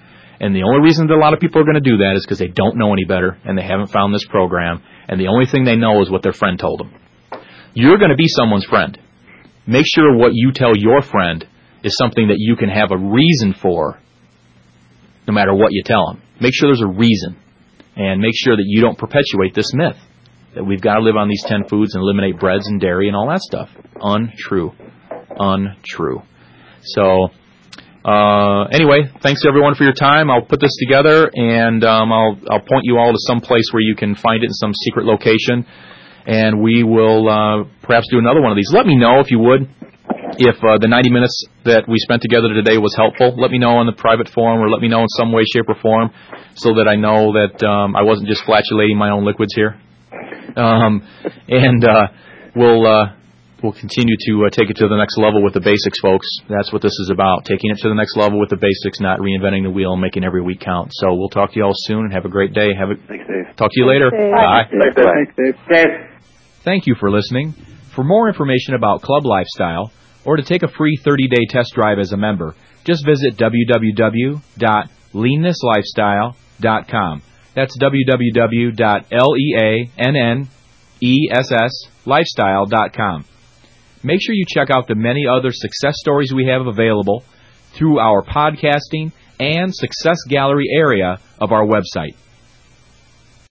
And the only reason that a lot of people are going to do that is because they don't know any better and they haven't found this program, and the only thing they know is what their friend told them. You're going to be someone's friend. Make sure what you tell your friend is something that you can have a reason for, no matter what you tell them. Make sure there's a reason, and make sure that you don't perpetuate this myth that we've got to live on these ten foods and eliminate breads and dairy and all that stuff. Untrue. Untrue. So, uh, anyway, thanks everyone for your time. I'll put this together, and um, I'll I'll point you all to some place where you can find it in some secret location, and we will uh, perhaps do another one of these. Let me know, if you would, if uh, the ninety minutes that we spent together today was helpful. Let me know on the private forum, or let me know in some way, shape, or form, so that I know that um, I wasn't just flatulating my own liquids here. Um, and uh, we'll uh, we'll continue to uh, take it to the next level with the basics, folks. That's what this is about, taking it to the next level with the basics, not reinventing the wheel and making every week count. So we'll talk to you all soon, and have a great day. Have a, Thanks, Dave. Talk to you later. Dave. Bye. Thanks, Dave. Thanks, Dave. Dave. Thank you for listening. For more information about Club Lifestyle, or to take a free thirty-day test drive as a member, just visit w w w dot leanness lifestyle dot com. That's w w w dot leanness lifestyle dot com. Make sure you check out the many other success stories we have available through our podcasting and success gallery area of our website.